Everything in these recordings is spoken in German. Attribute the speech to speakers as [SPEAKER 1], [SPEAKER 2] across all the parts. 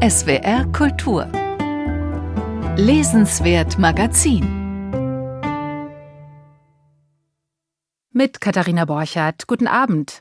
[SPEAKER 1] SWR Kultur Lesenswert Magazin
[SPEAKER 2] mit Katharina Borchardt. Guten Abend.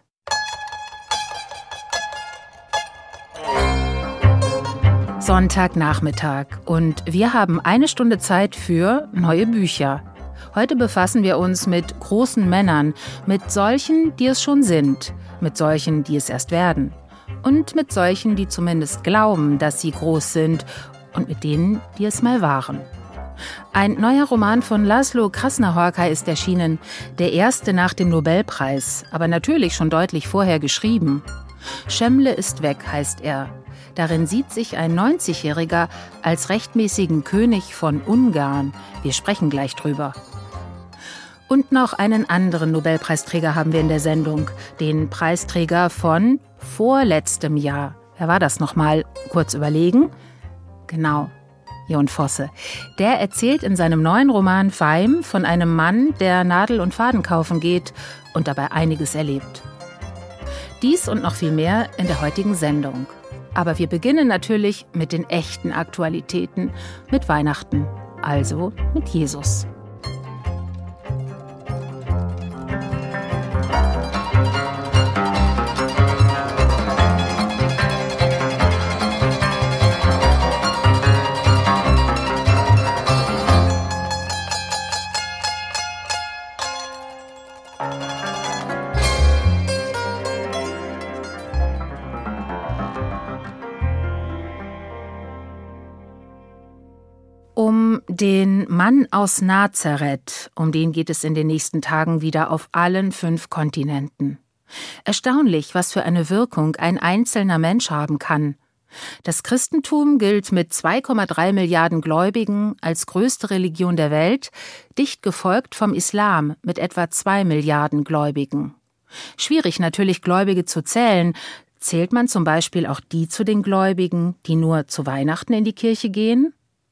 [SPEAKER 2] Sonntagnachmittag und wir haben eine Stunde Zeit für neue Bücher. Heute befassen wir uns mit großen Männern, mit solchen, die es schon sind, mit solchen, die es erst werden und mit solchen, die zumindest glauben, dass sie groß sind und mit denen, die es mal waren. Ein neuer Roman von László Krasznahorkai ist erschienen, der erste nach dem Nobelpreis, aber natürlich schon deutlich vorher geschrieben. Semle ist weg, heißt er. Darin sieht sich ein 90-Jähriger als rechtmäßigen König von Ungarn. Wir sprechen gleich drüber. Und noch einen anderen Nobelpreisträger haben wir in der Sendung, den Preisträger von vorletztem Jahr. Wer war das nochmal? Kurz überlegen. Genau, Jon Fosse. Der erzählt in seinem neuen Roman Feim von einem Mann, der Nadel und Faden kaufen geht und dabei einiges erlebt. Dies und noch viel mehr in der heutigen Sendung. Aber wir beginnen natürlich mit den echten Aktualitäten, mit Weihnachten, also mit Jesus. Um den Mann aus Nazareth, um den geht es in den nächsten Tagen wieder auf allen 5 Kontinenten. Erstaunlich, was für eine Wirkung ein einzelner Mensch haben kann. Das Christentum gilt mit 2,3 Milliarden Gläubigen als größte Religion der Welt, dicht gefolgt vom Islam mit etwa 2 Milliarden Gläubigen. Schwierig natürlich, Gläubige zu zählen. Zählt man zum Beispiel auch die zu den Gläubigen, die nur zu Weihnachten in die Kirche gehen?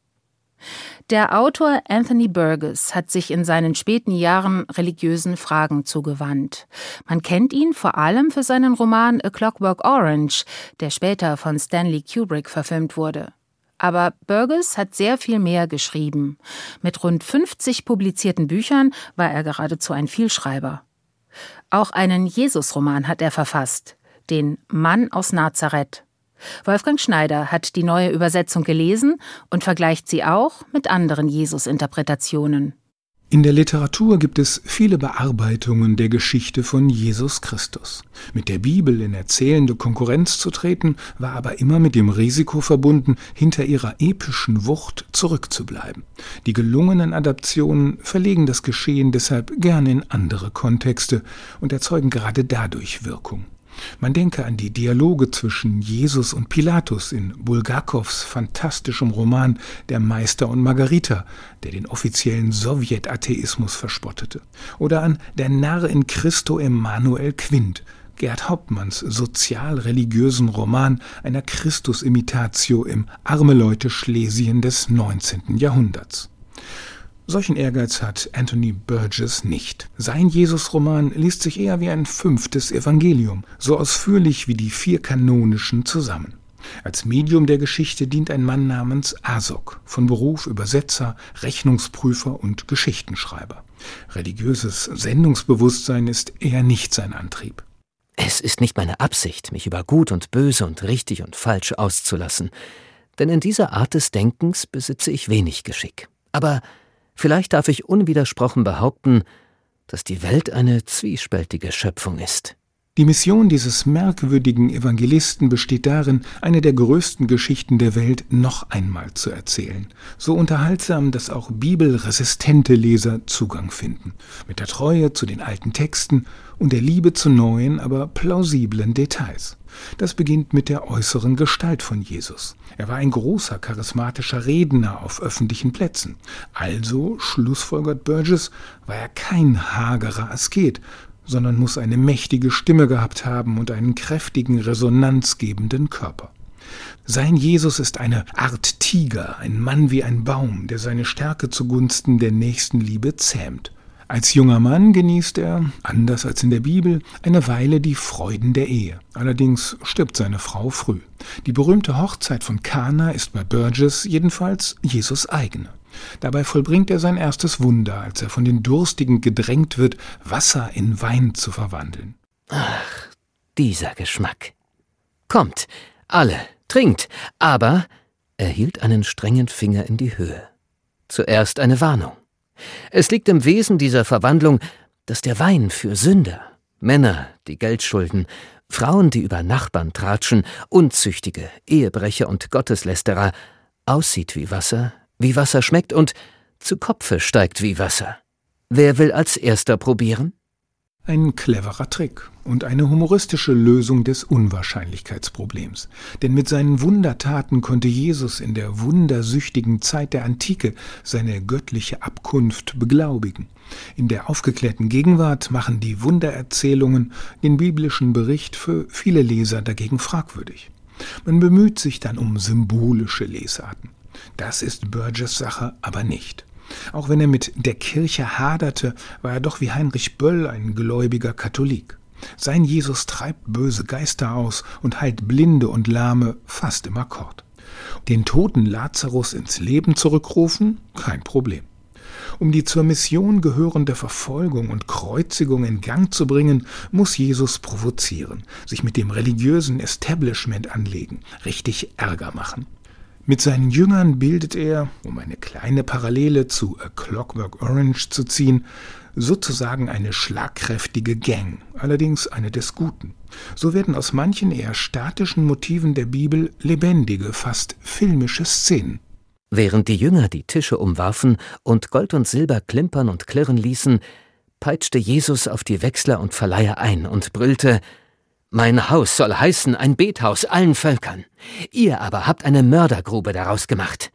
[SPEAKER 2] Der Autor Anthony Burgess hat sich in seinen späten Jahren religiösen Fragen zugewandt. Man kennt ihn vor allem für seinen Roman A Clockwork Orange, der später von Stanley Kubrick verfilmt wurde. Aber Burgess hat sehr viel mehr geschrieben. Mit rund 50 publizierten Büchern war er geradezu ein Vielschreiber. Auch einen Jesus-Roman hat er verfasst, den Mann aus Nazareth. Wolfgang Schneider hat die neue Übersetzung gelesen und vergleicht sie auch mit anderen Jesus-Interpretationen.
[SPEAKER 3] In der Literatur gibt es viele Bearbeitungen der Geschichte von Jesus Christus. Mit der Bibel in erzählende Konkurrenz zu treten, war aber immer mit dem Risiko verbunden, hinter ihrer epischen Wucht zurückzubleiben. Die gelungenen Adaptionen verlegen das Geschehen deshalb gerne in andere Kontexte und erzeugen gerade dadurch Wirkung. Man denke an die Dialoge zwischen Jesus und Pilatus in Bulgakows fantastischem Roman Der Meister und Margarita, der den offiziellen Sowjetatheismus verspottete. Oder an Der Narr in Christo Emanuel Quint, Gerd Hauptmanns sozial-religiösen Roman einer Christusimitatio im Arme-Leute-Schlesien des 19. Jahrhunderts. Solchen Ehrgeiz hat Anthony Burgess nicht. Sein Jesus-Roman liest sich eher wie ein 5. Evangelium, so ausführlich wie die 4 kanonischen zusammen. Als Medium der Geschichte dient ein Mann namens Asok, von Beruf Übersetzer, Rechnungsprüfer und Geschichtenschreiber. Religiöses Sendungsbewusstsein ist eher nicht sein Antrieb.
[SPEAKER 4] Es ist nicht meine Absicht, mich über Gut und Böse und richtig und falsch auszulassen, denn in dieser Art des Denkens besitze ich wenig Geschick. Aber vielleicht darf ich unwidersprochen behaupten, dass die Welt eine zwiespältige Schöpfung ist.
[SPEAKER 3] Die Mission dieses merkwürdigen Evangelisten besteht darin, eine der größten Geschichten der Welt noch einmal zu erzählen. So unterhaltsam, dass auch bibelresistente Leser Zugang finden. Mit der Treue zu den alten Texten und der Liebe zu neuen, aber plausiblen Details. Das beginnt mit der äußeren Gestalt von Jesus. Er war ein großer, charismatischer Redner auf öffentlichen Plätzen. Also, schlussfolgert Burgess, war er kein hagerer Asket, sondern muss eine mächtige Stimme gehabt haben und einen kräftigen, resonanzgebenden Körper. Sein Jesus ist eine Art Tiger, ein Mann wie ein Baum, der seine Stärke zugunsten der Nächstenliebe zähmt. Als junger Mann genießt er, anders als in der Bibel, eine Weile die Freuden der Ehe. Allerdings stirbt seine Frau früh. Die berühmte Hochzeit von Kana ist bei Burgess jedenfalls Jesus' eigene. Dabei vollbringt er sein erstes Wunder, als er von den Durstigen gedrängt wird, Wasser in Wein zu verwandeln.
[SPEAKER 4] Ach, dieser Geschmack. Kommt, alle, trinkt, aber er hielt einen strengen Finger in die Höhe. Zuerst eine Warnung. Es liegt im Wesen dieser Verwandlung, dass der Wein für Sünder, Männer, die Geld schulden, Frauen, die über Nachbarn tratschen, Unzüchtige, Ehebrecher und Gotteslästerer, aussieht wie Wasser schmeckt und zu Kopfe steigt wie Wasser. Wer will als Erster probieren?
[SPEAKER 3] Ein cleverer Trick und eine humoristische Lösung des Unwahrscheinlichkeitsproblems. Denn mit seinen Wundertaten konnte Jesus in der wundersüchtigen Zeit der Antike seine göttliche Abkunft beglaubigen. In der aufgeklärten Gegenwart machen die Wundererzählungen den biblischen Bericht für viele Leser dagegen fragwürdig. Man bemüht sich dann um symbolische Lesarten. Das ist Burgess' Sache aber nicht. Auch wenn er mit der Kirche haderte, war er doch wie Heinrich Böll ein gläubiger Katholik. Sein Jesus treibt böse Geister aus und heilt Blinde und Lahme fast im Akkord. Den toten Lazarus ins Leben zurückrufen? Kein Problem. Um die zur Mission gehörende Verfolgung und Kreuzigung in Gang zu bringen, muss Jesus provozieren, sich mit dem religiösen Establishment anlegen, richtig Ärger machen. Mit seinen Jüngern bildet er, um eine kleine Parallele zu A Clockwork Orange zu ziehen, sozusagen eine schlagkräftige Gang, allerdings eine des Guten. So werden aus manchen eher statischen Motiven der Bibel lebendige, fast filmische Szenen.
[SPEAKER 4] Während die Jünger die Tische umwarfen und Gold und Silber klimpern und klirren ließen, peitschte Jesus auf die Wechsler und Verleiher ein und brüllte: »Mein Haus soll heißen ein Bethaus allen Völkern. Ihr aber habt eine Mördergrube daraus gemacht.«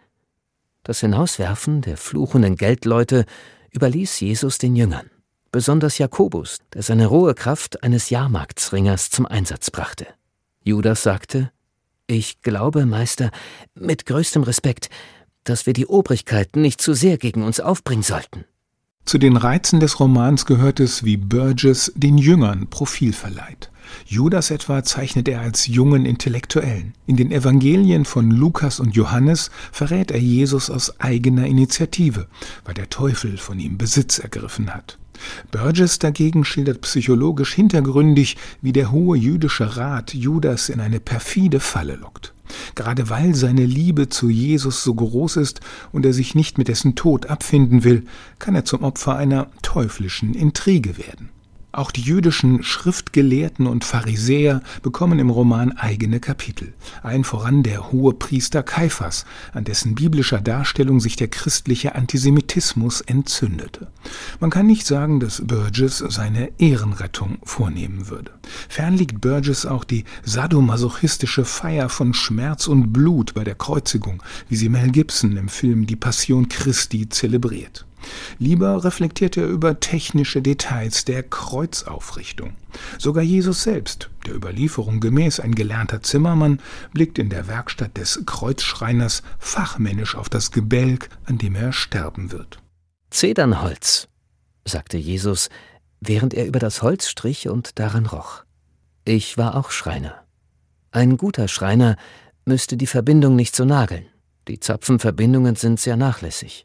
[SPEAKER 4] Das Hinauswerfen der fluchenden Geldleute überließ Jesus den Jüngern, besonders Jakobus, der seine rohe Kraft eines Jahrmarktsringers zum Einsatz brachte. Judas sagte: »Ich glaube, Meister, mit größtem Respekt, dass wir die Obrigkeit nicht zu sehr gegen uns aufbringen sollten.«
[SPEAKER 3] Zu den Reizen des Romans gehört es, wie Burgess den Jüngern Profil verleiht. Judas etwa zeichnet er als jungen Intellektuellen. In den Evangelien von Lukas und Johannes verrät er Jesus aus eigener Initiative, weil der Teufel von ihm Besitz ergriffen hat. Burgess dagegen schildert psychologisch hintergründig, wie der hohe jüdische Rat Judas in eine perfide Falle lockt. Gerade weil seine Liebe zu Jesus so groß ist und er sich nicht mit dessen Tod abfinden will, kann er zum Opfer einer teuflischen Intrige werden. Auch die jüdischen Schriftgelehrten und Pharisäer bekommen im Roman eigene Kapitel. Allen voran der Hohepriester Kaiphas, an dessen biblischer Darstellung sich der christliche Antisemitismus entzündete. Man kann nicht sagen, dass Burgess seine Ehrenrettung vornehmen würde. Fern liegt Burgess auch die sadomasochistische Feier von Schmerz und Blut bei der Kreuzigung, wie sie Mel Gibson im Film Die Passion Christi zelebriert. Lieber reflektiert er über technische Details der Kreuzaufrichtung. Sogar Jesus selbst, der Überlieferung gemäß ein gelernter Zimmermann, blickt in der Werkstatt des Kreuzschreiners fachmännisch auf das Gebälk, an dem er sterben wird.
[SPEAKER 4] »Zedernholz«, sagte Jesus, während er über das Holz strich und daran roch. »Ich war auch Schreiner. Ein guter Schreiner müsste die Verbindung nicht so nageln. Die Zapfenverbindungen sind sehr nachlässig.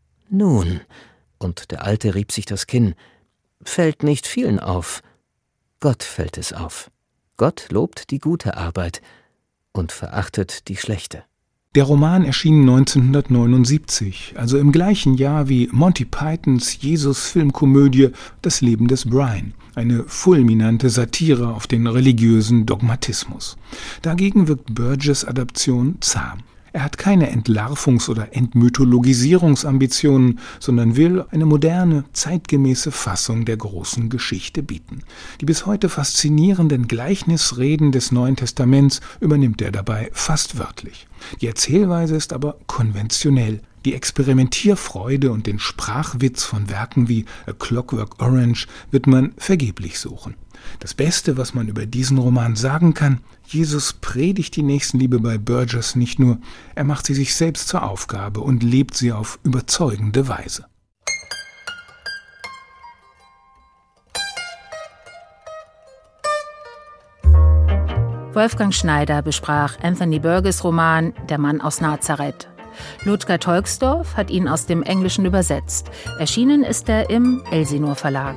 [SPEAKER 4] Nun«, und der Alte rieb sich das Kinn, »fällt nicht vielen auf. Gott fällt es auf. Gott lobt die gute Arbeit und verachtet die schlechte.«
[SPEAKER 3] Der Roman erschien 1979, also im gleichen Jahr wie Monty Pythons Jesus-Filmkomödie Das Leben des Brian, eine fulminante Satire auf den religiösen Dogmatismus. Dagegen wirkt Burgess' Adaption zahm. Er hat keine Entlarvungs- oder Entmythologisierungsambitionen, sondern will eine moderne, zeitgemäße Fassung der großen Geschichte bieten. Die bis heute faszinierenden Gleichnisreden des Neuen Testaments übernimmt er dabei fast wörtlich. Die Erzählweise ist aber konventionell. Die Experimentierfreude und den Sprachwitz von Werken wie A Clockwork Orange wird man vergeblich suchen. Das Beste, was man über diesen Roman sagen kann: Jesus predigt die Nächstenliebe bei Burgess nicht nur, er macht sie sich selbst zur Aufgabe und lebt sie auf überzeugende Weise.
[SPEAKER 2] Wolfgang Schneider besprach Anthony Burgess' Roman »Der Mann aus Nazareth«. Ludger Tolksdorf hat ihn aus dem Englischen übersetzt. Erschienen ist er im Elsinor Verlag.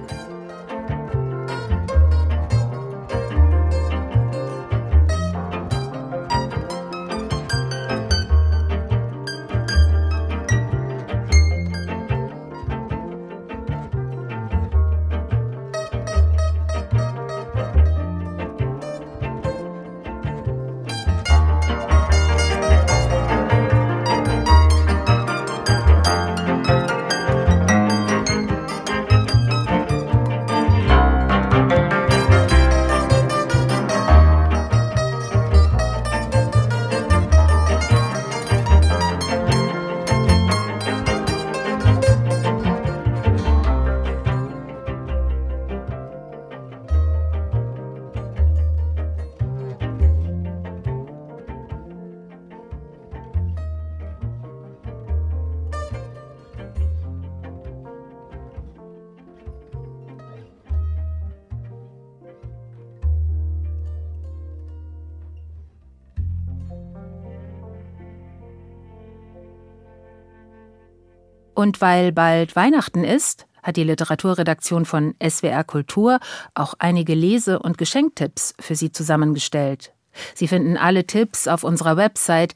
[SPEAKER 2] Und weil bald Weihnachten ist, hat die Literaturredaktion von SWR Kultur auch einige Lese- und Geschenktipps für Sie zusammengestellt. Sie finden alle Tipps auf unserer Website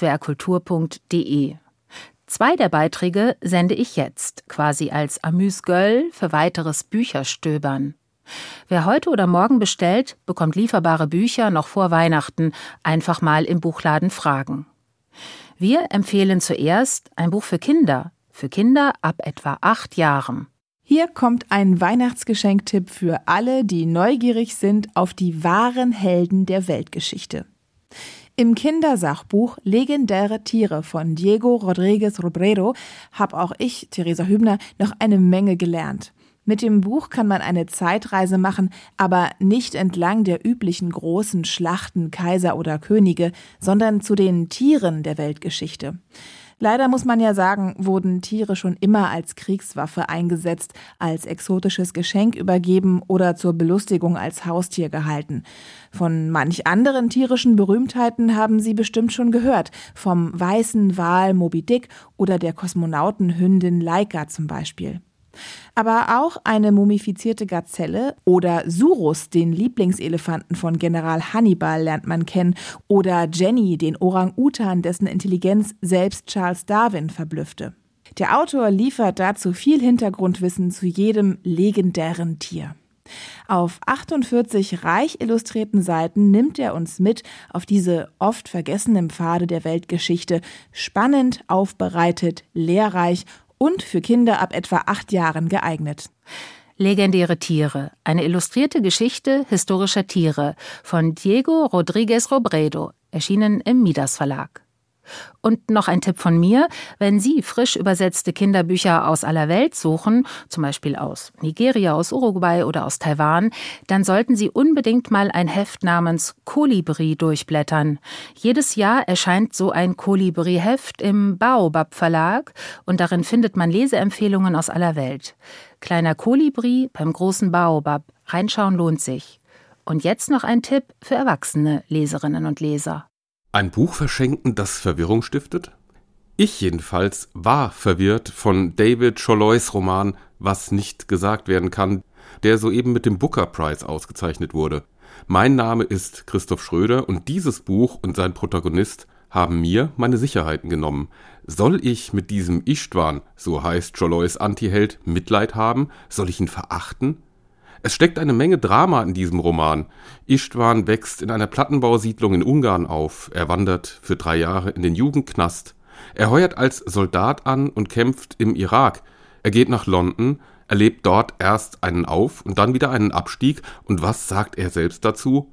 [SPEAKER 2] swrkultur.de. 2 der Beiträge sende ich jetzt, quasi als Amüs-Göll für weiteres Bücherstöbern. Wer heute oder morgen bestellt, bekommt lieferbare Bücher noch vor Weihnachten. Einfach mal im Buchladen fragen. Wir empfehlen zuerst ein Buch für Kinder ab etwa 8 Jahren.
[SPEAKER 5] Hier kommt ein Weihnachtsgeschenktipp für alle, die neugierig sind auf die wahren Helden der Weltgeschichte. Im Kindersachbuch Legendäre Tiere von Diego Rodríguez Robredo habe auch ich, Theresa Hübner, noch eine Menge gelernt. Mit dem Buch kann man eine Zeitreise machen, aber nicht entlang der üblichen großen Schlachten Kaiser oder Könige, sondern zu den Tieren der Weltgeschichte. Leider muss man ja sagen, wurden Tiere schon immer als Kriegswaffe eingesetzt, als exotisches Geschenk übergeben oder zur Belustigung als Haustier gehalten. Von manch anderen tierischen Berühmtheiten haben Sie bestimmt schon gehört, vom weißen Wal Moby Dick oder der Kosmonautenhündin Laika zum Beispiel. Aber auch eine mumifizierte Gazelle oder Surus, den Lieblingselefanten von General Hannibal, lernt man kennen, oder Jenny, den Orang-Utan, dessen Intelligenz selbst Charles Darwin verblüffte. Der Autor liefert dazu viel Hintergrundwissen zu jedem legendären Tier. Auf 48 reich illustrierten Seiten nimmt er uns mit auf diese oft vergessenen Pfade der Weltgeschichte, spannend aufbereitet, lehrreich und für Kinder ab etwa 8 Jahren geeignet.
[SPEAKER 2] Legendäre Tiere, eine illustrierte Geschichte historischer Tiere von Diego Rodríguez Robredo, erschienen im Midas Verlag. Und noch ein Tipp von mir: Wenn Sie frisch übersetzte Kinderbücher aus aller Welt suchen, zum Beispiel aus Nigeria, aus Uruguay oder aus Taiwan, dann sollten Sie unbedingt mal ein Heft namens Kolibri durchblättern. Jedes Jahr erscheint so ein Kolibri-Heft im Baobab Verlag und darin findet man Leseempfehlungen aus aller Welt. Kleiner Kolibri beim großen Baobab. Reinschauen lohnt sich. Und jetzt noch ein Tipp für erwachsene Leserinnen und Leser.
[SPEAKER 6] Ein Buch verschenken, das Verwirrung stiftet? Ich jedenfalls war verwirrt von David Cholois Roman »Was nicht gesagt werden kann«, der soeben mit dem Booker Prize ausgezeichnet wurde. Mein Name ist Christoph Schröder und dieses Buch und sein Protagonist haben mir meine Sicherheiten genommen. Soll ich mit diesem Istvan, so heißt Cholois Antiheld, Mitleid haben? Soll ich ihn verachten? Es steckt eine Menge Drama in diesem Roman. Istvan wächst in einer Plattenbausiedlung in Ungarn auf. Er wandert für 3 Jahre in den Jugendknast. Er heuert als Soldat an und kämpft im Irak. Er geht nach London, erlebt dort erst einen Auf- und dann wieder einen Abstieg. Und was sagt er selbst dazu?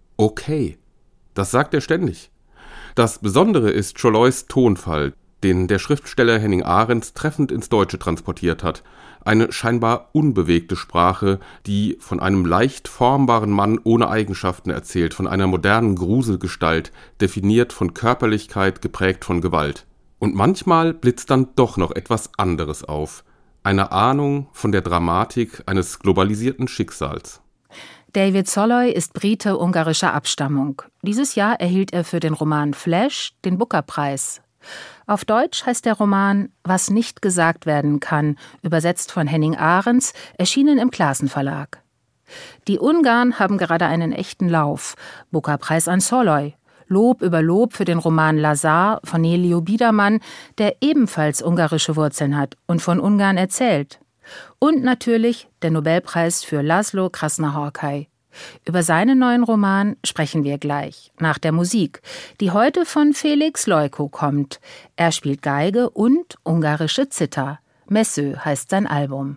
[SPEAKER 6] Okay. Das sagt er ständig. Das Besondere ist Cholois Tonfall, den der Schriftsteller Henning Ahrens treffend ins Deutsche transportiert hat. Eine scheinbar unbewegte Sprache, die von einem leicht formbaren Mann ohne Eigenschaften erzählt, von einer modernen Gruselgestalt, definiert von Körperlichkeit, geprägt von Gewalt. Und manchmal blitzt dann doch noch etwas anderes auf. Eine Ahnung von der Dramatik eines globalisierten Schicksals.
[SPEAKER 2] David Szalay ist Brite ungarischer Abstammung. Dieses Jahr erhielt er für den Roman Flash den Booker-Preis. Auf Deutsch heißt der Roman »Was nicht gesagt werden kann«, übersetzt von Henning Ahrens, erschienen im Classen Verlag. Die Ungarn haben gerade einen echten Lauf. Booker-Preis an Szalay. Lob über Lob für den Roman Lazar von Nelio Biedermann, der ebenfalls ungarische Wurzeln hat und von Ungarn erzählt. Und natürlich der Nobelpreis für László Krasznahorkai. Über seinen neuen Roman sprechen wir gleich, nach der Musik, die heute von Felix Leuko kommt. Er spielt Geige und ungarische Zither. Messő heißt sein Album.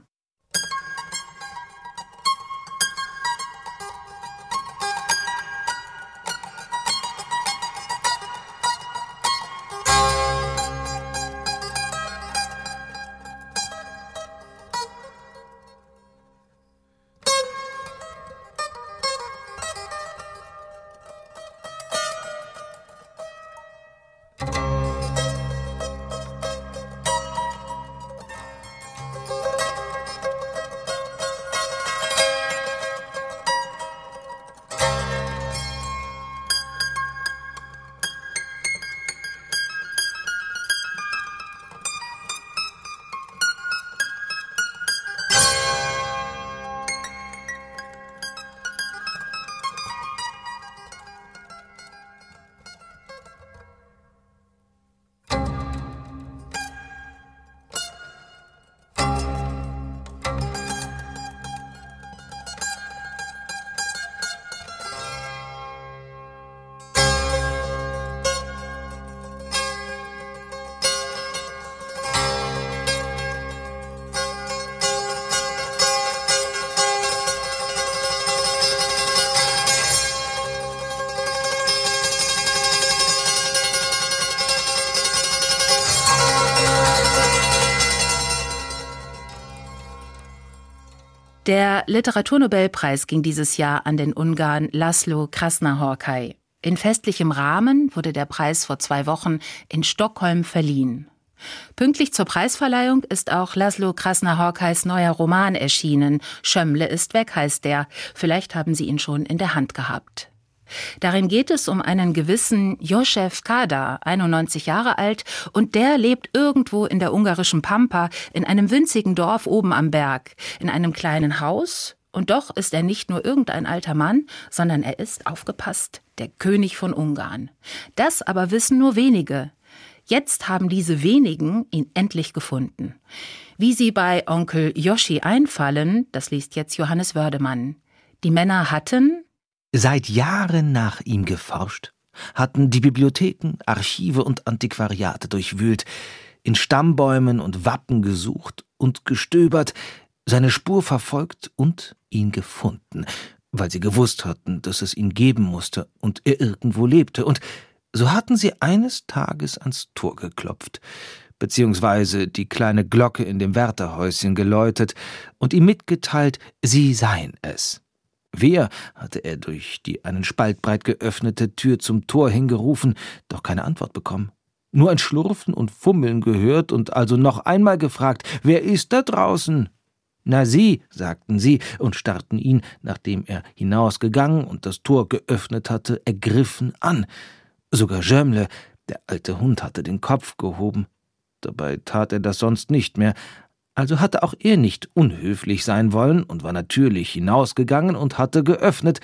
[SPEAKER 2] Der Literaturnobelpreis ging dieses Jahr an den Ungarn László Krasznahorkai. In festlichem Rahmen wurde der Preis vor 2 Wochen in Stockholm verliehen. Pünktlich zur Preisverleihung ist auch László Krasznahorkais neuer Roman erschienen. Sömle ist weg heißt der. Vielleicht haben Sie ihn schon in der Hand gehabt. Darin geht es um einen gewissen József Kádár, 91 Jahre alt, und der lebt irgendwo in der ungarischen Pampa, in einem winzigen Dorf oben am Berg, in einem kleinen Haus. Und doch ist er nicht nur irgendein alter Mann, sondern er ist, aufgepasst, der König von Ungarn. Das aber wissen nur wenige. Jetzt haben diese wenigen ihn endlich gefunden. Wie sie bei Onkel Joschi einfallen, das liest jetzt Johannes Wördemann. Die Männer hatten
[SPEAKER 7] seit Jahren nach ihm geforscht, hatten die Bibliotheken, Archive und Antiquariate durchwühlt, in Stammbäumen und Wappen gesucht und gestöbert, seine Spur verfolgt und ihn gefunden, weil sie gewusst hatten, dass es ihn geben musste und er irgendwo lebte. Und so hatten sie eines Tages ans Tor geklopft, beziehungsweise die kleine Glocke in dem Wärterhäuschen geläutet und ihm mitgeteilt, sie seien es. Wer, hatte er durch die einen Spalt breit geöffnete Tür zum Tor hingerufen, doch keine Antwort bekommen. Nur ein Schlurfen und Fummeln gehört und also noch einmal gefragt, »Wer ist da draußen?« »Na Sie«, sagten sie und starrten ihn, nachdem er hinausgegangen und das Tor geöffnet hatte, ergriffen an. Sogar Sömle, der alte Hund, hatte den Kopf gehoben. Dabei tat er das sonst nicht mehr. Also hatte auch er nicht unhöflich sein wollen und war natürlich hinausgegangen und hatte geöffnet.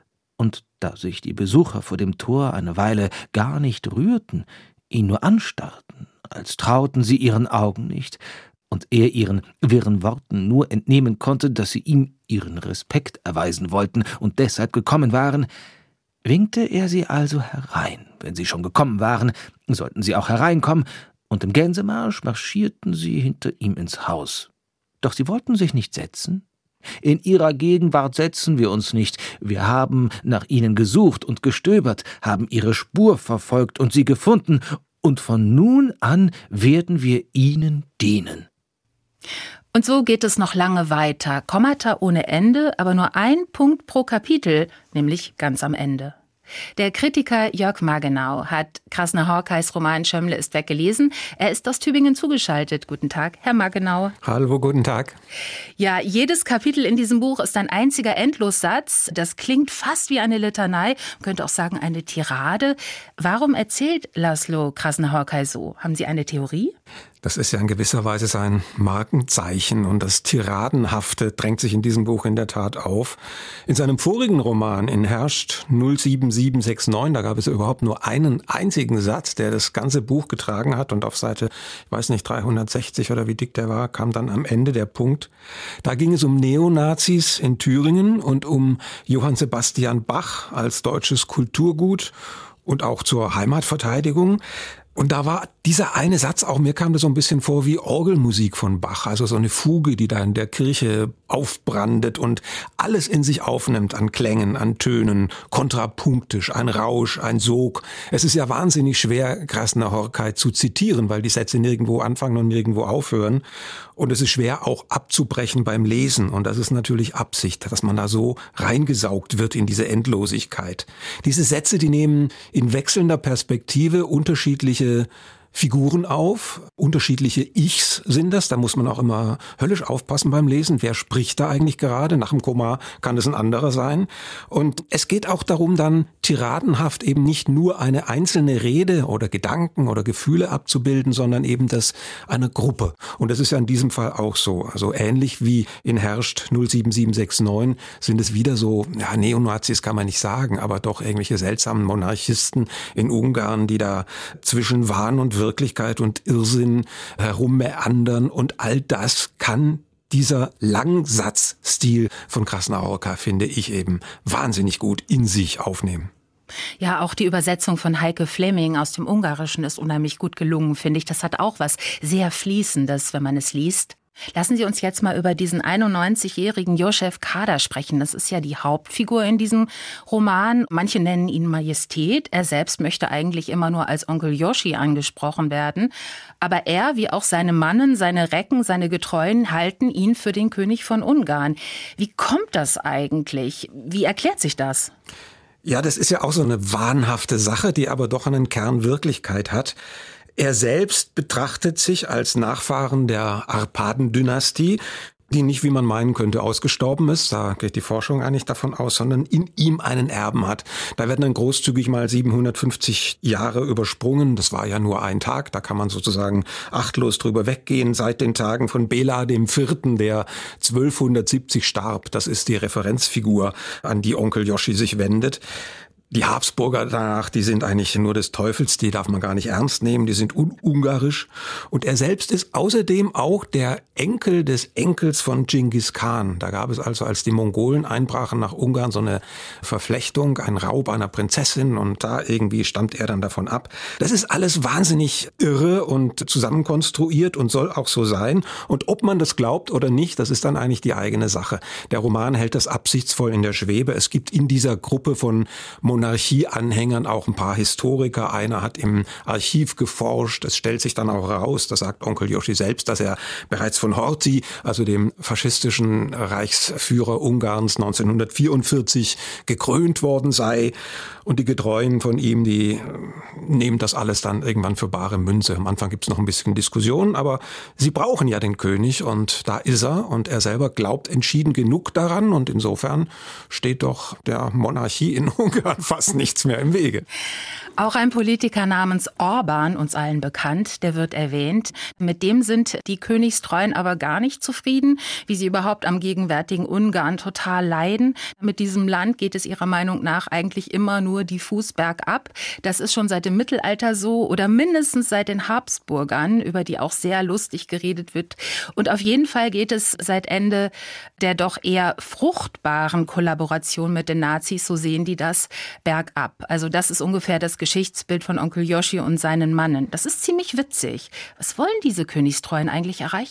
[SPEAKER 7] Und da sich die Besucher vor dem Tor eine Weile gar nicht rührten, ihn nur anstarrten, als trauten sie ihren Augen nicht, und er ihren wirren Worten nur entnehmen konnte, dass sie ihm ihren Respekt erweisen wollten und deshalb gekommen waren, winkte er sie also herein. Wenn sie schon gekommen waren, sollten sie auch hereinkommen, und im Gänsemarsch marschierten sie hinter ihm ins Haus. Doch sie wollten sich nicht setzen. »In Ihrer Gegenwart setzen wir uns nicht. Wir haben nach Ihnen gesucht und gestöbert, haben Ihre Spur verfolgt und sie gefunden, und von nun an werden wir Ihnen dienen.«
[SPEAKER 2] Und so geht es noch lange weiter. Kommata ohne Ende, aber nur ein Punkt pro Kapitel, nämlich ganz am Ende. Der Kritiker Jörg Margenau hat Krasner Horkeys Roman Schömmle ist weg gelesen. Er ist aus Tübingen zugeschaltet. Guten Tag, Herr Margenau.
[SPEAKER 8] Hallo, guten Tag.
[SPEAKER 2] Ja, jedes Kapitel in diesem Buch ist ein einziger Endlossatz. Das klingt fast wie eine Litanei, man könnte auch sagen eine Tirade. Warum erzählt Laszlo Krasner Horkay so? Haben Sie eine Theorie?
[SPEAKER 8] Das ist ja in gewisser Weise sein Markenzeichen und das Tiradenhafte drängt sich in diesem Buch in der Tat auf. In seinem vorigen Roman in Herrscht 07769, da gab es ja überhaupt nur einen einzigen Satz, der das ganze Buch getragen hat und auf Seite, ich weiß nicht, 360 oder wie dick der war, kam dann am Ende der Punkt. Da ging es um Neonazis in Thüringen und um Johann Sebastian Bach als deutsches Kulturgut und auch zur Heimatverteidigung. Und da war dieser eine Satz auch, mir kam das so ein bisschen vor wie Orgelmusik von Bach, also so eine Fuge, die da in der Kirche aufbrandet und alles in sich aufnimmt an Klängen, an Tönen, kontrapunktisch, ein Rausch, ein Sog. Es ist ja wahnsinnig schwer, Krasner Horkay zu zitieren, weil die Sätze nirgendwo anfangen und nirgendwo aufhören. Und es ist schwer auch abzubrechen beim Lesen. Und das ist natürlich Absicht, dass man da so reingesaugt wird in diese Endlosigkeit. Diese Sätze, die nehmen in wechselnder Perspektive unterschiedliche Figuren auf, unterschiedliche Ichs sind das, da muss man auch immer höllisch aufpassen beim Lesen, wer spricht da eigentlich gerade, nach dem Komma kann es ein anderer sein. Und es geht auch darum, dann tiradenhaft eben nicht nur eine einzelne Rede oder Gedanken oder Gefühle abzubilden, sondern eben das einer Gruppe. Und das ist ja in diesem Fall auch so, also ähnlich wie in Herrscht 07769 sind es wieder so, ja, Neonazis kann man nicht sagen, aber doch irgendwelche seltsamen Monarchisten in Ungarn, die da zwischen Wahn und Wirklichkeit und Irrsinn herummeandern und all das kann dieser Langsatzstil von Krasner Horkay, finde ich eben wahnsinnig gut in sich aufnehmen.
[SPEAKER 2] Ja, auch die Übersetzung von Heike Fleming aus dem Ungarischen ist unheimlich gut gelungen, finde ich. Das hat auch was sehr Fließendes, wenn man es liest. Lassen Sie uns jetzt mal über diesen 91-jährigen Josef Kader sprechen. Das ist ja die Hauptfigur in diesem Roman. Manche nennen ihn Majestät. Er selbst möchte eigentlich immer nur als Onkel Joschi angesprochen werden. Aber er, wie auch seine Mannen, seine Recken, seine Getreuen, halten ihn für den König von Ungarn. Wie kommt das eigentlich? Wie erklärt sich das?
[SPEAKER 8] Ja, das ist ja auch so eine wahnhafte Sache, die aber doch einen Kern Wirklichkeit hat. Er selbst betrachtet sich als Nachfahren der Arpaden-Dynastie, die nicht, wie man meinen könnte, ausgestorben ist, da geht die Forschung eigentlich davon aus, sondern in ihm einen Erben hat. Da werden dann großzügig mal 750 Jahre übersprungen, das war ja nur ein Tag, da kann man sozusagen achtlos drüber weggehen, seit den Tagen von Bela IV., der 1270 starb, das ist die Referenzfigur, an die Onkel Joschi sich wendet. Die Habsburger danach, die sind eigentlich nur des Teufels, die darf man gar nicht ernst nehmen, die sind ungarisch. Und er selbst ist außerdem auch der Enkel des Enkels von Dschingis Khan. Da gab es also, als die Mongolen einbrachen nach Ungarn, so eine Verflechtung, ein Raub einer Prinzessin und da irgendwie stammt er dann davon ab. Das ist alles wahnsinnig irre und zusammenkonstruiert und soll auch so sein. Und ob man das glaubt oder nicht, das ist dann eigentlich die eigene Sache. Der Roman hält das absichtsvoll in der Schwebe. Es gibt in dieser Gruppe von Monarchieanhängern auch ein paar Historiker. Einer hat im Archiv geforscht. Es stellt sich dann auch heraus, das sagt Onkel Joschi selbst, dass er bereits von Horthy, also dem faschistischen Reichsführer Ungarns 1944, gekrönt worden sei. Und die Getreuen von ihm, die nehmen das alles dann irgendwann für bare Münze. Am Anfang gibt es noch ein bisschen Diskussion, aber sie brauchen ja den König und da ist er. Und er selber glaubt entschieden genug daran und insofern steht doch der Monarchie in Ungarn fast nichts mehr im Wege.
[SPEAKER 2] Auch ein Politiker namens Orban, uns allen bekannt, der wird erwähnt. Mit dem sind die Königstreuen aber gar nicht zufrieden, wie sie überhaupt am gegenwärtigen Ungarn total leiden. Mit diesem Land geht es ihrer Meinung nach eigentlich immer nur diffus bergab. Das ist schon seit dem Mittelalter so oder mindestens seit den Habsburgern, über die auch sehr lustig geredet wird. Und auf jeden Fall geht es seit Ende der doch eher fruchtbaren Kollaboration mit den Nazis, so sehen die das, bergab. Also das ist ungefähr das Geschichtsbild von Onkel Joschi und seinen Mannen. Das ist ziemlich witzig. Was wollen diese Königstreuen eigentlich erreichen?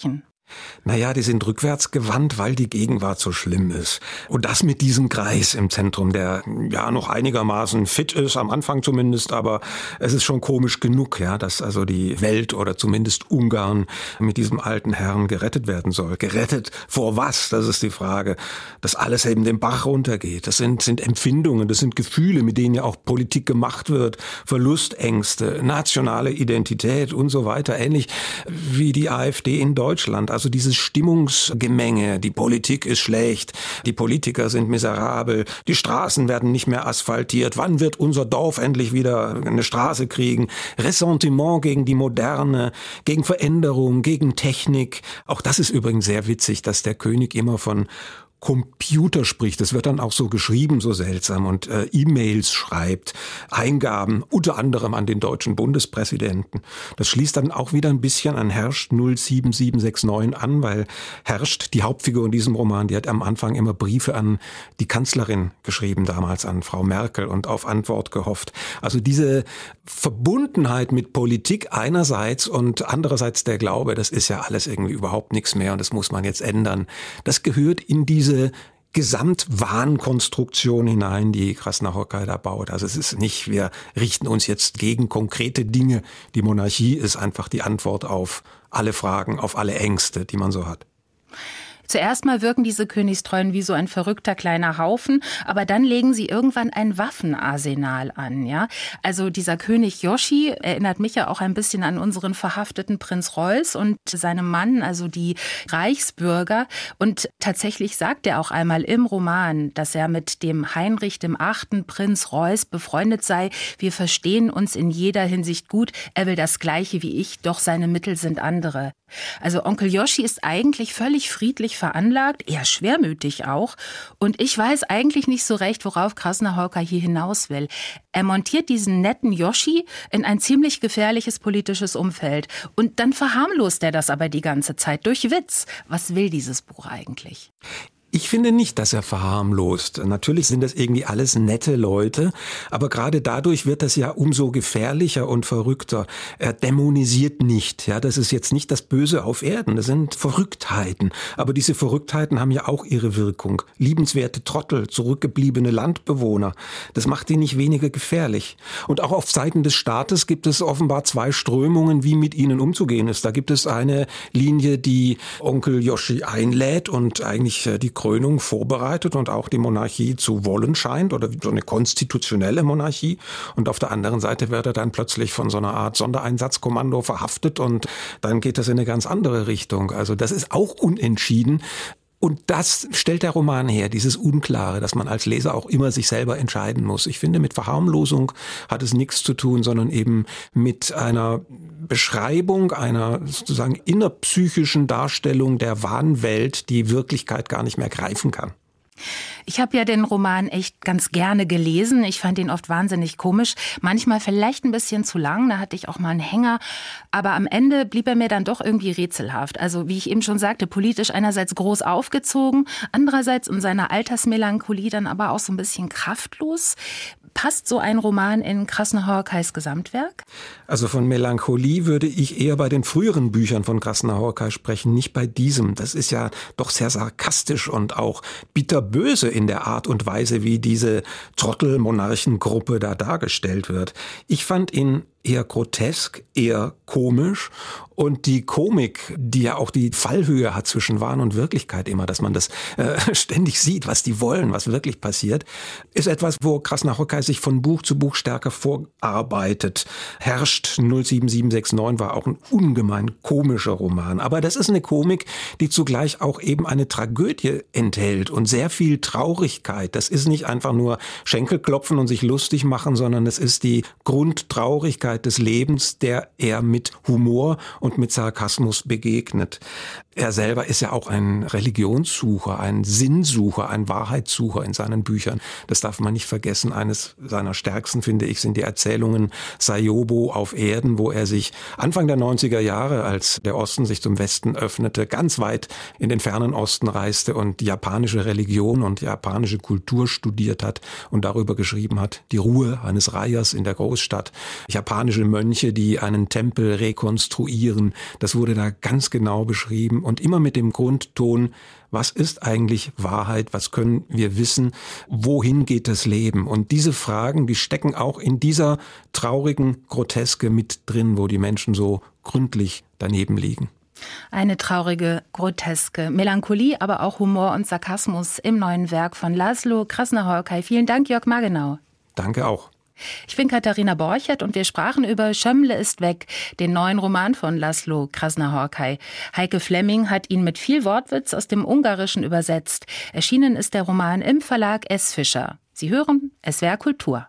[SPEAKER 8] Naja, die sind rückwärts gewandt, weil die Gegenwart so schlimm ist. Und das mit diesem Greis im Zentrum, der ja noch einigermaßen fit ist, am Anfang zumindest, aber es ist schon komisch genug, ja, dass also die Welt oder zumindest Ungarn mit diesem alten Herrn gerettet werden soll. Gerettet vor was? Das ist die Frage. Dass alles eben den Bach runtergeht. Das sind Empfindungen, das sind Gefühle, mit denen ja auch Politik gemacht wird. Verlustängste, nationale Identität und so weiter. Ähnlich wie die AfD in Deutschland. Also dieses Stimmungsgemenge, die Politik ist schlecht, die Politiker sind miserabel, die Straßen werden nicht mehr asphaltiert, wann wird unser Dorf endlich wieder eine Straße kriegen? Ressentiment gegen die Moderne, gegen Veränderung, gegen Technik. Auch das ist übrigens sehr witzig, dass der König immer von Computer spricht. Das wird dann auch so geschrieben, so seltsam, und E-Mails schreibt, Eingaben, unter anderem an den deutschen Bundespräsidenten. Das schließt dann auch wieder ein bisschen an Herrscht 07769 an, weil Herrscht, die Hauptfigur in diesem Roman, die hat am Anfang immer Briefe an die Kanzlerin geschrieben, damals an Frau Merkel, und auf Antwort gehofft. Also diese Verbundenheit mit Politik einerseits und andererseits der Glaube, das ist ja alles irgendwie überhaupt nichts mehr und das muss man jetzt ändern. Das gehört in diese Gesamtwahnkonstruktion hinein, die Krasna-Horkai da baut. Also es ist nicht, wir richten uns jetzt gegen konkrete Dinge. Die Monarchie ist einfach die Antwort auf alle Fragen, auf alle Ängste, die man so hat.
[SPEAKER 2] Zuerst mal wirken diese Königstreuen wie so ein verrückter kleiner Haufen, aber dann legen sie irgendwann ein Waffenarsenal an, ja. Also dieser König Yoshi erinnert mich ja auch ein bisschen an unseren verhafteten Prinz Reuß und seinem Mann, also die Reichsbürger. Und tatsächlich sagt er auch einmal im Roman, dass er mit dem Heinrich VIII. Prinz Reuß befreundet sei. Wir verstehen uns in jeder Hinsicht gut. Er will das Gleiche wie ich, doch seine Mittel sind andere. Also Onkel Yoshi ist eigentlich völlig friedlich veranlagt, eher schwermütig auch. Und ich weiß eigentlich nicht so recht, worauf Krasna-Horkai hier hinaus will. Er montiert diesen netten Yoshi in ein ziemlich gefährliches politisches Umfeld. Und dann verharmlost er das aber die ganze Zeit durch Witz. Was will dieses Buch eigentlich?
[SPEAKER 8] Ich finde nicht, dass er verharmlost. Natürlich sind das irgendwie alles nette Leute, aber gerade dadurch wird das ja umso gefährlicher und verrückter. Er dämonisiert nicht. Ja, das ist jetzt nicht das Böse auf Erden, das sind Verrücktheiten. Aber diese Verrücktheiten haben ja auch ihre Wirkung. Liebenswerte Trottel, zurückgebliebene Landbewohner. Das macht ihn nicht weniger gefährlich. Und auch auf Seiten des Staates gibt es offenbar zwei Strömungen, wie mit ihnen umzugehen ist. Da gibt es eine Linie, die Onkel Yoshi einlädt und eigentlich die Krönung vorbereitet und auch die Monarchie zu wollen scheint oder so eine konstitutionelle Monarchie. Und auf der anderen Seite wird er dann plötzlich von so einer Art Sondereinsatzkommando verhaftet und dann geht das in eine ganz andere Richtung. Also das ist auch unentschieden. Und das stellt der Roman her, dieses Unklare, dass man als Leser auch immer sich selber entscheiden muss. Ich finde, mit Verharmlosung hat es nichts zu tun, sondern eben mit einer Beschreibung, einer sozusagen innerpsychischen Darstellung der Wahnwelt, die Wirklichkeit gar nicht mehr greifen kann.
[SPEAKER 2] Ich habe ja den Roman echt ganz gerne gelesen. Ich fand ihn oft wahnsinnig komisch. Manchmal vielleicht ein bisschen zu lang, da hatte ich auch mal einen Hänger. Aber am Ende blieb er mir dann doch irgendwie rätselhaft. Also wie ich eben schon sagte, politisch einerseits groß aufgezogen, andererseits in seiner Altersmelancholie dann aber auch so ein bisschen kraftlos. Passt so ein Roman in Krasna-Horkais Gesamtwerk?
[SPEAKER 8] Also von Melancholie würde ich eher bei den früheren Büchern von Krasna-Horkai sprechen, nicht bei diesem. Das ist ja doch sehr sarkastisch und auch bitterböse in der Art und Weise, wie diese Trottel-Monarchengruppe da dargestellt wird. Ich fand ihn eher grotesk, eher komisch. Und die Komik, die ja auch die Fallhöhe hat zwischen Wahn und Wirklichkeit immer, dass man das ständig sieht, was die wollen, was wirklich passiert, ist etwas, wo Krasna-Horkai sich von Buch zu Buch stärker vorarbeitet. Herrscht 07769 war auch ein ungemein komischer Roman. Aber das ist eine Komik, die zugleich auch eben eine Tragödie enthält und sehr viel Traurigkeit. Das ist nicht einfach nur Schenkelklopfen und sich lustig machen, sondern es ist die Grundtraurigkeit des Lebens, der er mit Humor und mit Sarkasmus begegnet. Er selber ist ja auch ein Religionssucher, ein Sinnsucher, ein Wahrheitssucher in seinen Büchern. Das darf man nicht vergessen. Eines seiner stärksten, finde ich, sind die Erzählungen Sayobo auf Erden, wo er sich Anfang der 90er Jahre, als der Osten sich zum Westen öffnete, ganz weit in den fernen Osten reiste und die japanische Religion und die japanische Kultur studiert hat und darüber geschrieben hat, die Ruhe eines Reihers in der Großstadt. Japanische afrikanische Mönche, die einen Tempel rekonstruieren. Das wurde da ganz genau beschrieben und immer mit dem Grundton, was ist eigentlich Wahrheit, was können wir wissen, wohin geht das Leben? Und diese Fragen, die stecken auch in dieser traurigen Groteske mit drin, wo die Menschen so gründlich daneben liegen.
[SPEAKER 2] Eine traurige Groteske, Melancholie, aber auch Humor und Sarkasmus im neuen Werk von Laszlo Krasna-Horkai. Vielen Dank, Jörg Margenau.
[SPEAKER 8] Danke auch.
[SPEAKER 2] Ich bin Katharina Borchert und wir sprachen über Schömmle ist weg, den neuen Roman von Laszlo Krasna-Horkai. Heike Flemming hat ihn mit viel Wortwitz aus dem Ungarischen übersetzt. Erschienen ist der Roman im Verlag S. Fischer. Sie hören SWR Kultur.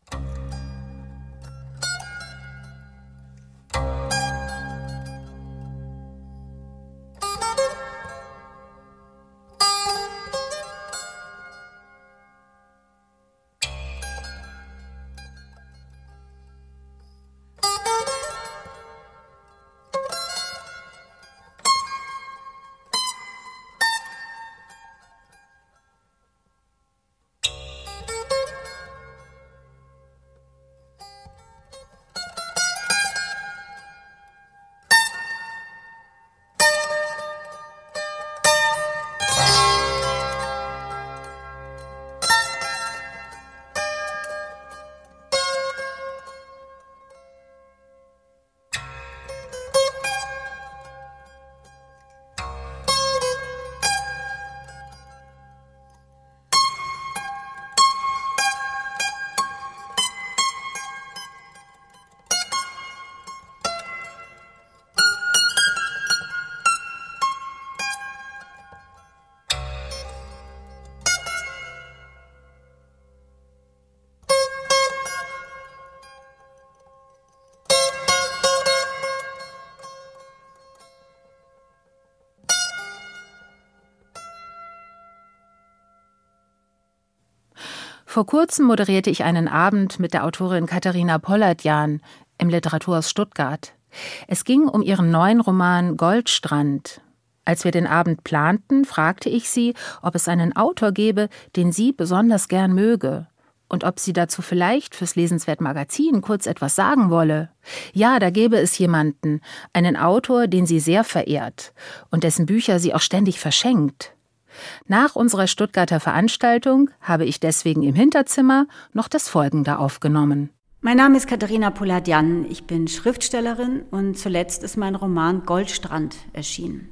[SPEAKER 2] Vor kurzem moderierte ich einen Abend mit der Autorin Katharina Polladjan im Literaturhaus Stuttgart. Es ging um ihren neuen Roman Goldstrand. Als wir den Abend planten, fragte ich sie, ob es einen Autor gäbe, den sie besonders gern möge. Und ob sie dazu vielleicht fürs Lesenswert Magazin kurz etwas sagen wolle. Ja, da gäbe es jemanden, einen Autor, den sie sehr verehrt und dessen Bücher sie auch ständig verschenkt. Nach unserer Stuttgarter Veranstaltung habe ich deswegen im Hinterzimmer noch das Folgende aufgenommen.
[SPEAKER 9] Mein Name ist Katharina Polladjan, ich bin Schriftstellerin und zuletzt ist mein Roman Goldstrand erschienen.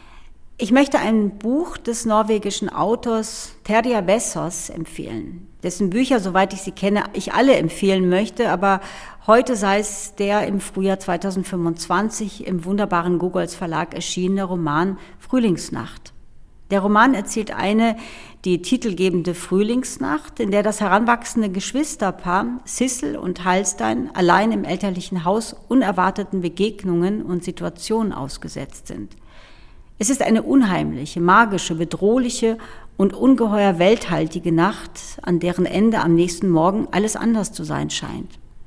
[SPEAKER 9] Ich möchte ein Buch des norwegischen Autors Terje Vesaas empfehlen, dessen Bücher, soweit ich sie kenne, ich alle empfehlen möchte, aber heute sei es der im Frühjahr 2025 im wunderbaren Gogols Verlag erschienene Roman Frühlingsnacht. Der Roman erzählt eine, die titelgebende Frühlingsnacht, in der das heranwachsende Geschwisterpaar Sissel und Halstein allein im elterlichen Haus unerwarteten Begegnungen und Situationen ausgesetzt sind. Es ist eine unheimliche, magische, bedrohliche und ungeheuer welthaltige Nacht, an deren Ende am nächsten Morgen alles anders zu sein scheint.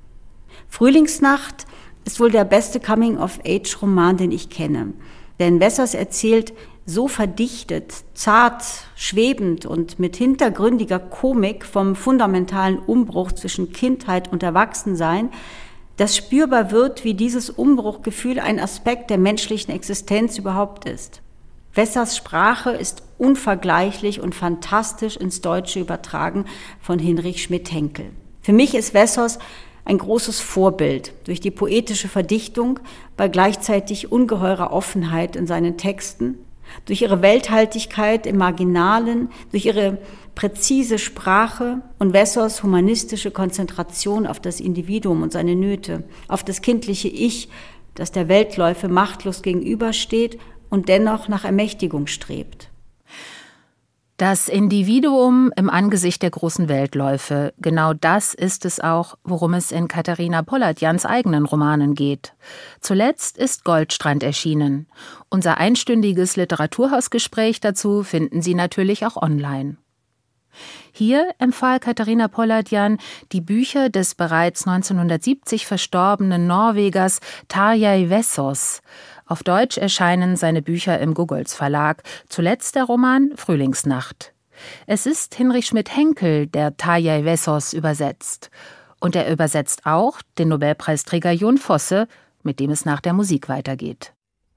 [SPEAKER 9] Frühlingsnacht ist wohl der beste Coming-of-Age-Roman, den ich kenne. Denn Vesaas erzählt so verdichtet, zart, schwebend und mit hintergründiger Komik vom fundamentalen Umbruch zwischen Kindheit und Erwachsensein, dass spürbar wird, wie dieses Umbruchgefühl ein Aspekt der menschlichen Existenz überhaupt ist. Vesaas Sprache ist unvergleichlich und fantastisch ins Deutsche übertragen von Hinrich Schmidt-Henkel. Für mich ist Vesaas ein großes Vorbild durch die poetische Verdichtung, bei gleichzeitig ungeheurer Offenheit in seinen Texten, durch ihre Welthaltigkeit im Marginalen, durch ihre präzise Sprache und Vesaas humanistische Konzentration auf das Individuum und seine Nöte, auf das kindliche Ich, das der Weltläufe machtlos gegenübersteht und dennoch nach Ermächtigung strebt.
[SPEAKER 2] Das Individuum im Angesicht der großen Weltläufe, genau das ist es auch, worum es in Katharina Polladjans eigenen Romanen geht. Zuletzt ist Goldstrand erschienen. Unser einstündiges Literaturhausgespräch dazu finden Sie natürlich auch online. Hier empfahl Katharina Polladjan die Bücher des bereits 1970 verstorbenen Norwegers Tarjei Vesaas. Auf Deutsch erscheinen seine Bücher im Gogols Verlag, zuletzt der Roman Frühlingsnacht. Es ist Hinrich Schmidt-Henkel, der Tarjei Vesaas übersetzt. Und er übersetzt auch den Nobelpreisträger Jon Fosse, mit dem es nach der Musik weitergeht.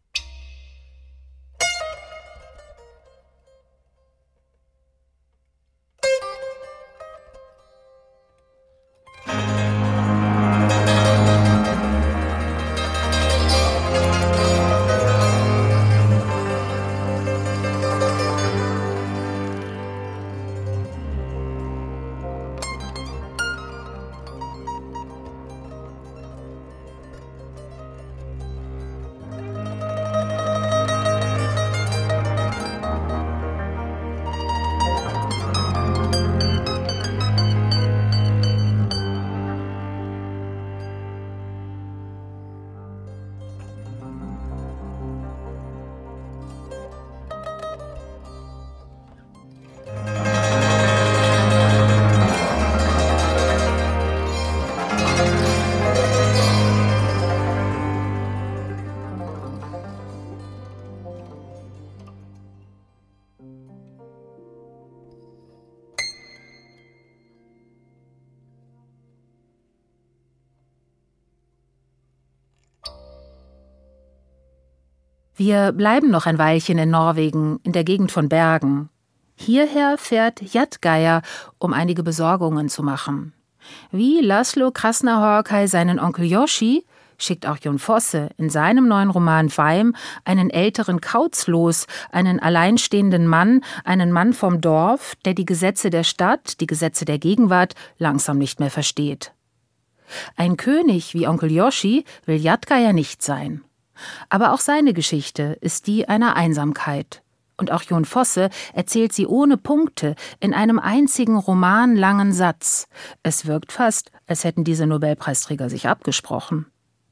[SPEAKER 2] Wir bleiben noch ein Weilchen in Norwegen, in der Gegend von Bergen. Hierher fährt Jatgeir, um einige Besorgungen zu machen. Wie Laszlo Krasna-Horkai seinen Onkel Yoshi, schickt auch Jon Fosse in seinem neuen Roman Weim einen älteren Kauz los, einen alleinstehenden Mann, einen Mann vom Dorf, der die Gesetze der Stadt, die Gesetze der Gegenwart langsam nicht mehr versteht. Ein König wie Onkel Yoshi will Jatgeir nicht sein. Aber auch seine Geschichte ist die einer Einsamkeit. Und auch Jon Fosse erzählt sie ohne Punkte, in einem einzigen romanlangen Satz. Es wirkt fast, als hätten diese Nobelpreisträger sich abgesprochen.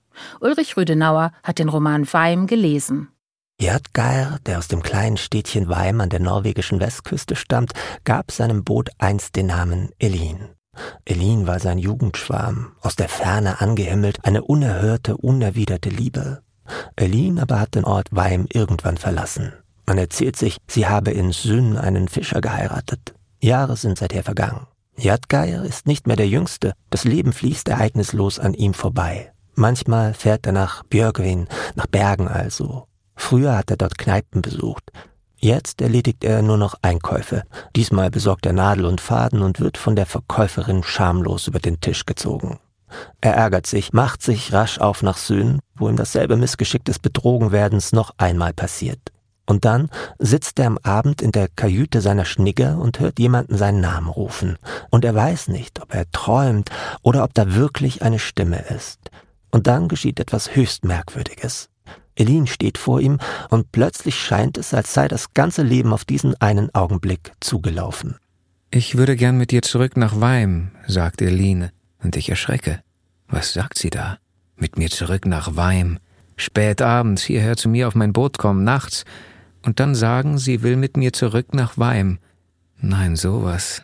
[SPEAKER 2] Ulrich Rüdenauer hat den Roman Weim gelesen.
[SPEAKER 10] Jatgeir, der aus dem kleinen Städtchen Weim an der norwegischen Westküste stammt, gab seinem Boot einst den Namen Elin. Elin war sein Jugendschwarm, aus der Ferne angehimmelt, eine unerhörte, unerwiderte Liebe. Elin aber hat den Ort Weim irgendwann verlassen. Man erzählt sich, sie habe in Syn einen Fischer geheiratet. Jahre sind seither vergangen. Jatgeir ist nicht mehr der Jüngste, das Leben fließt ereignislos an ihm vorbei. Manchmal fährt er nach Björgvin, nach Bergen also. Früher hat er dort Kneipen besucht. Jetzt erledigt er nur noch Einkäufe. Diesmal besorgt er Nadel und Faden und wird von der Verkäuferin schamlos über den Tisch gezogen. Er ärgert sich, macht sich rasch auf nach Syn, wo ihm dasselbe Missgeschick des Betrogenwerdens noch einmal passiert. Und dann sitzt er am Abend in der Kajüte seiner Schnigger und hört jemanden seinen Namen rufen. Und er weiß nicht, ob er träumt oder ob da wirklich eine Stimme ist. Und dann geschieht etwas höchst Merkwürdiges. Elin steht vor ihm und plötzlich scheint es, als sei das ganze Leben auf diesen einen Augenblick zugelaufen.
[SPEAKER 11] »Ich würde gern mit dir zurück nach Weim«, sagt Elin. Und ich erschrecke. Was sagt sie da? Mit mir zurück nach Weim. Spät abends hierher zu mir auf mein Boot kommen, nachts. Und dann sagen, sie will mit mir zurück nach Weim. Nein, sowas,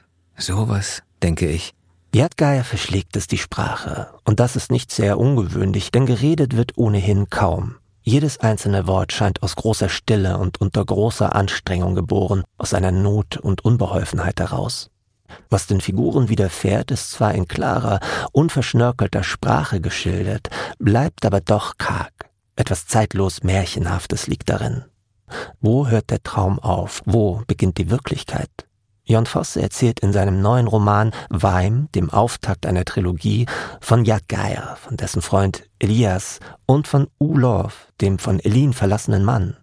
[SPEAKER 11] denke ich.
[SPEAKER 10] Jatgeir verschlägt es die Sprache. Und das ist nicht sehr ungewöhnlich, denn geredet wird ohnehin kaum. Jedes einzelne Wort scheint aus großer Stille und unter großer Anstrengung geboren, aus einer Not und Unbeholfenheit heraus. Was den Figuren widerfährt, ist zwar in klarer, unverschnörkelter Sprache geschildert, bleibt aber doch karg. Etwas zeitlos Märchenhaftes liegt darin. Wo hört der Traum auf? Wo beginnt die Wirklichkeit? Jon Fosse erzählt in seinem neuen Roman Weim, dem Auftakt einer Trilogie, von Jatgeir, von dessen Freund Elias und von Olov, dem von Elin verlassenen Mann.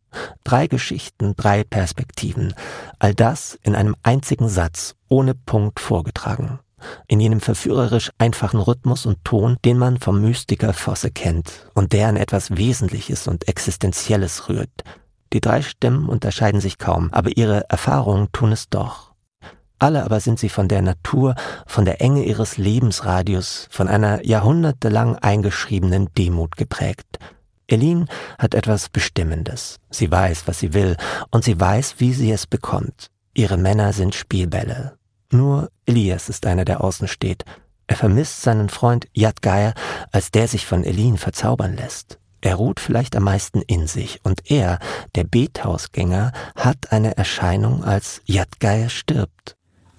[SPEAKER 10] 3 Geschichten, 3 Perspektiven, all das in einem einzigen Satz, ohne Punkt vorgetragen. In jenem verführerisch einfachen Rhythmus und Ton, den man vom Mystiker Fosse kennt und der an etwas Wesentliches und Existenzielles rührt. Die 3 Stimmen unterscheiden sich kaum, aber ihre Erfahrungen tun es doch. Alle aber sind sie von der Natur, von der Enge ihres Lebensradius, von einer jahrhundertelang eingeschriebenen Demut geprägt. Elin hat etwas Bestimmendes. Sie weiß, was sie will, und sie weiß, wie sie es bekommt. Ihre Männer sind Spielbälle. Nur Elias ist einer, der außen steht. Er vermisst seinen Freund Jatgeir, als der sich von Elin verzaubern lässt. Er ruht vielleicht am meisten in sich, und er, der Bethausgänger, hat eine Erscheinung, als Jatgeir stirbt.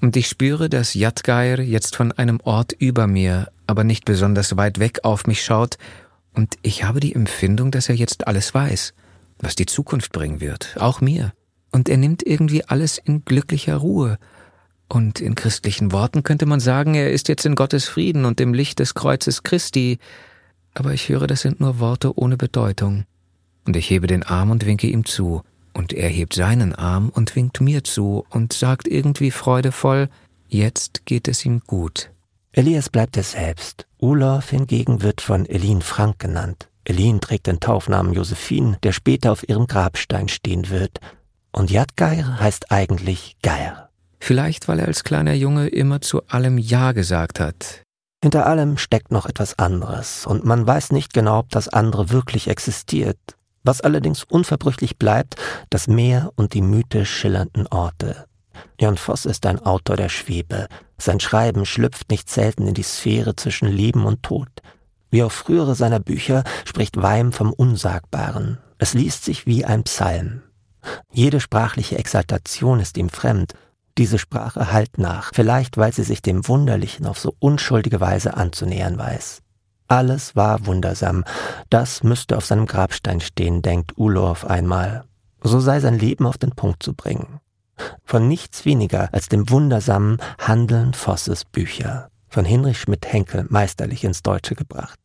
[SPEAKER 11] Und ich spüre, dass Jadgair jetzt von einem Ort über mir, aber nicht besonders weit weg auf mich schaut, und ich habe die Empfindung, dass er jetzt alles weiß, was die Zukunft bringen wird, auch mir. Und er nimmt irgendwie alles in glücklicher Ruhe. Und in christlichen Worten könnte man sagen, er ist jetzt in Gottes Frieden und im Licht des Kreuzes Christi. Aber ich höre, das sind nur Worte ohne Bedeutung. Und ich hebe den Arm und winke ihm zu. Und er hebt seinen Arm und winkt mir zu und sagt irgendwie freudevoll, jetzt geht es ihm gut.
[SPEAKER 10] Elias bleibt es selbst. Ulorf hingegen wird von Elin Frank genannt. Elin trägt den Taufnamen Josephine, der später auf ihrem Grabstein stehen wird. Und Jadgair heißt eigentlich Geir.
[SPEAKER 11] Vielleicht, weil er als kleiner Junge immer zu allem Ja gesagt hat.
[SPEAKER 10] Hinter allem steckt noch etwas anderes, und man weiß nicht genau, ob das andere wirklich existiert. Was allerdings unverbrüchlich bleibt, das Meer und die mythisch schillernden Orte. Jan Voss ist ein Autor der Schwebe. Sein Schreiben schlüpft nicht selten in die Sphäre zwischen Leben und Tod. Wie auch frühere seiner Bücher spricht Weim vom Unsagbaren. Es liest sich wie ein Psalm. Jede sprachliche Exaltation ist ihm fremd. Diese Sprache hallt nach, vielleicht weil sie sich dem Wunderlichen auf so unschuldige Weise anzunähern weiß. Alles war wundersam. Das müsste auf seinem Grabstein stehen, denkt Ulorf einmal. So sei sein Leben auf den Punkt zu bringen. Von nichts weniger als dem wundersamen handeln Vosses Bücher. Von Hinrich Schmidt-Henkel meisterlich ins Deutsche gebracht.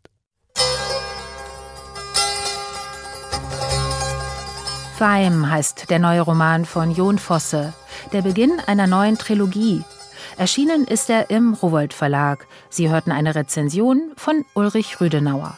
[SPEAKER 2] Weim heißt der neue Roman von Jon Fosse, der Beginn einer neuen Trilogie. Erschienen ist er im Rowohlt Verlag. Sie hörten eine Rezension von Ulrich Rüdenauer.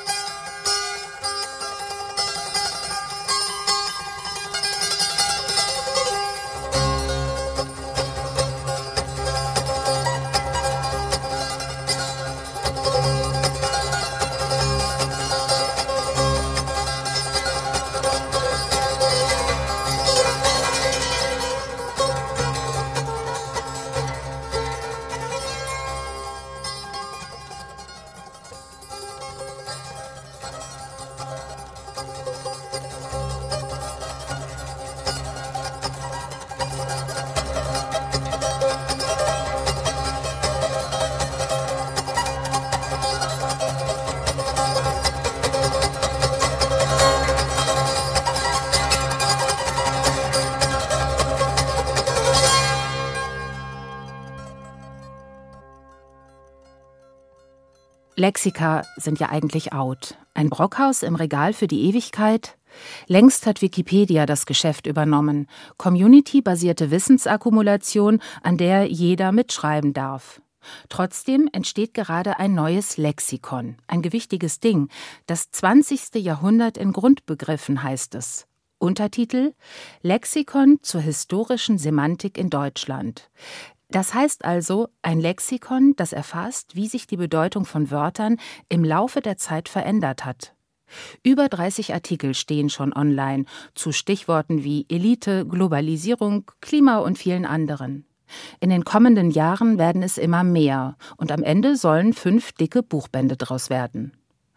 [SPEAKER 2] Lexika sind ja eigentlich out. Ein Brockhaus im Regal für die Ewigkeit? Längst hat Wikipedia das Geschäft übernommen. Community-basierte Wissensakkumulation, an der jeder mitschreiben darf. Trotzdem entsteht gerade ein neues Lexikon. Ein gewichtiges Ding. Das 20. Jahrhundert in Grundbegriffen heißt es. Untertitel: Lexikon zur historischen Semantik in Deutschland. Das heißt also, ein Lexikon, das erfasst, wie sich die Bedeutung von Wörtern im Laufe der Zeit verändert hat. Über 30 Artikel stehen schon online zu Stichworten wie Elite, Globalisierung, Klima und vielen anderen. In den kommenden Jahren werden es immer mehr und am Ende sollen 5 dicke Buchbände draus werden.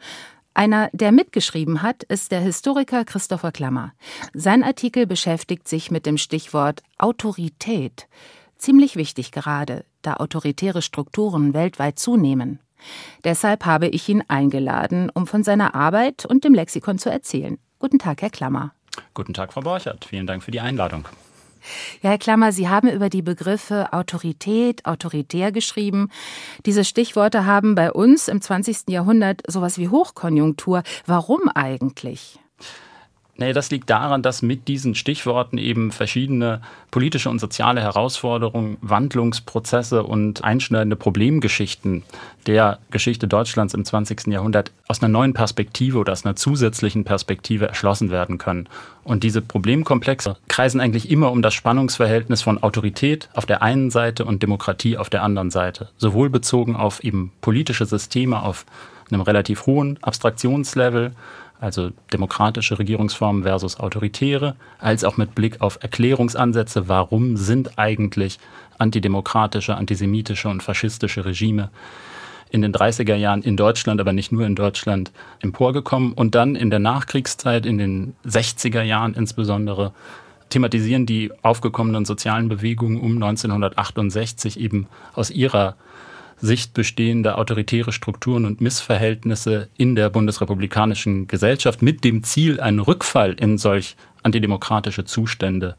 [SPEAKER 2] Einer, der mitgeschrieben hat, ist der Historiker Christopher Klammer. Sein Artikel beschäftigt sich mit dem Stichwort Autorität. Ziemlich wichtig gerade, da autoritäre Strukturen weltweit zunehmen. Deshalb habe ich ihn eingeladen, um von seiner Arbeit und dem Lexikon zu erzählen. Guten Tag, Herr Klammer.
[SPEAKER 12] Guten Tag, Frau Borchert. Vielen Dank für die Einladung.
[SPEAKER 2] Ja, Herr Klammer, Sie haben über die Begriffe Autorität, autoritär geschrieben. Diese Stichworte haben bei uns im 20. Jahrhundert sowas wie Hochkonjunktur. Warum eigentlich?
[SPEAKER 12] Nee, das liegt daran, dass mit diesen Stichworten eben verschiedene politische und soziale Herausforderungen, Wandlungsprozesse und einschneidende Problemgeschichten der Geschichte Deutschlands im 20. Jahrhundert aus einer neuen Perspektive oder aus einer zusätzlichen Perspektive erschlossen werden können. Und diese Problemkomplexe kreisen eigentlich immer um das Spannungsverhältnis von Autorität auf der einen Seite und Demokratie auf der anderen Seite. Sowohl bezogen auf eben politische Systeme auf einem relativ hohen Abstraktionslevel, also demokratische Regierungsformen versus autoritäre, als auch mit Blick auf Erklärungsansätze, warum sind eigentlich antidemokratische, antisemitische und faschistische Regime in den 30er Jahren in Deutschland, aber nicht nur in Deutschland, emporgekommen und dann in der Nachkriegszeit, in den 60er Jahren insbesondere, thematisieren die aufgekommenen sozialen Bewegungen um 1968 eben aus ihrer Sicht bestehende autoritäre Strukturen und Missverhältnisse in der bundesrepublikanischen Gesellschaft mit dem Ziel, einen Rückfall in solch antidemokratische Zustände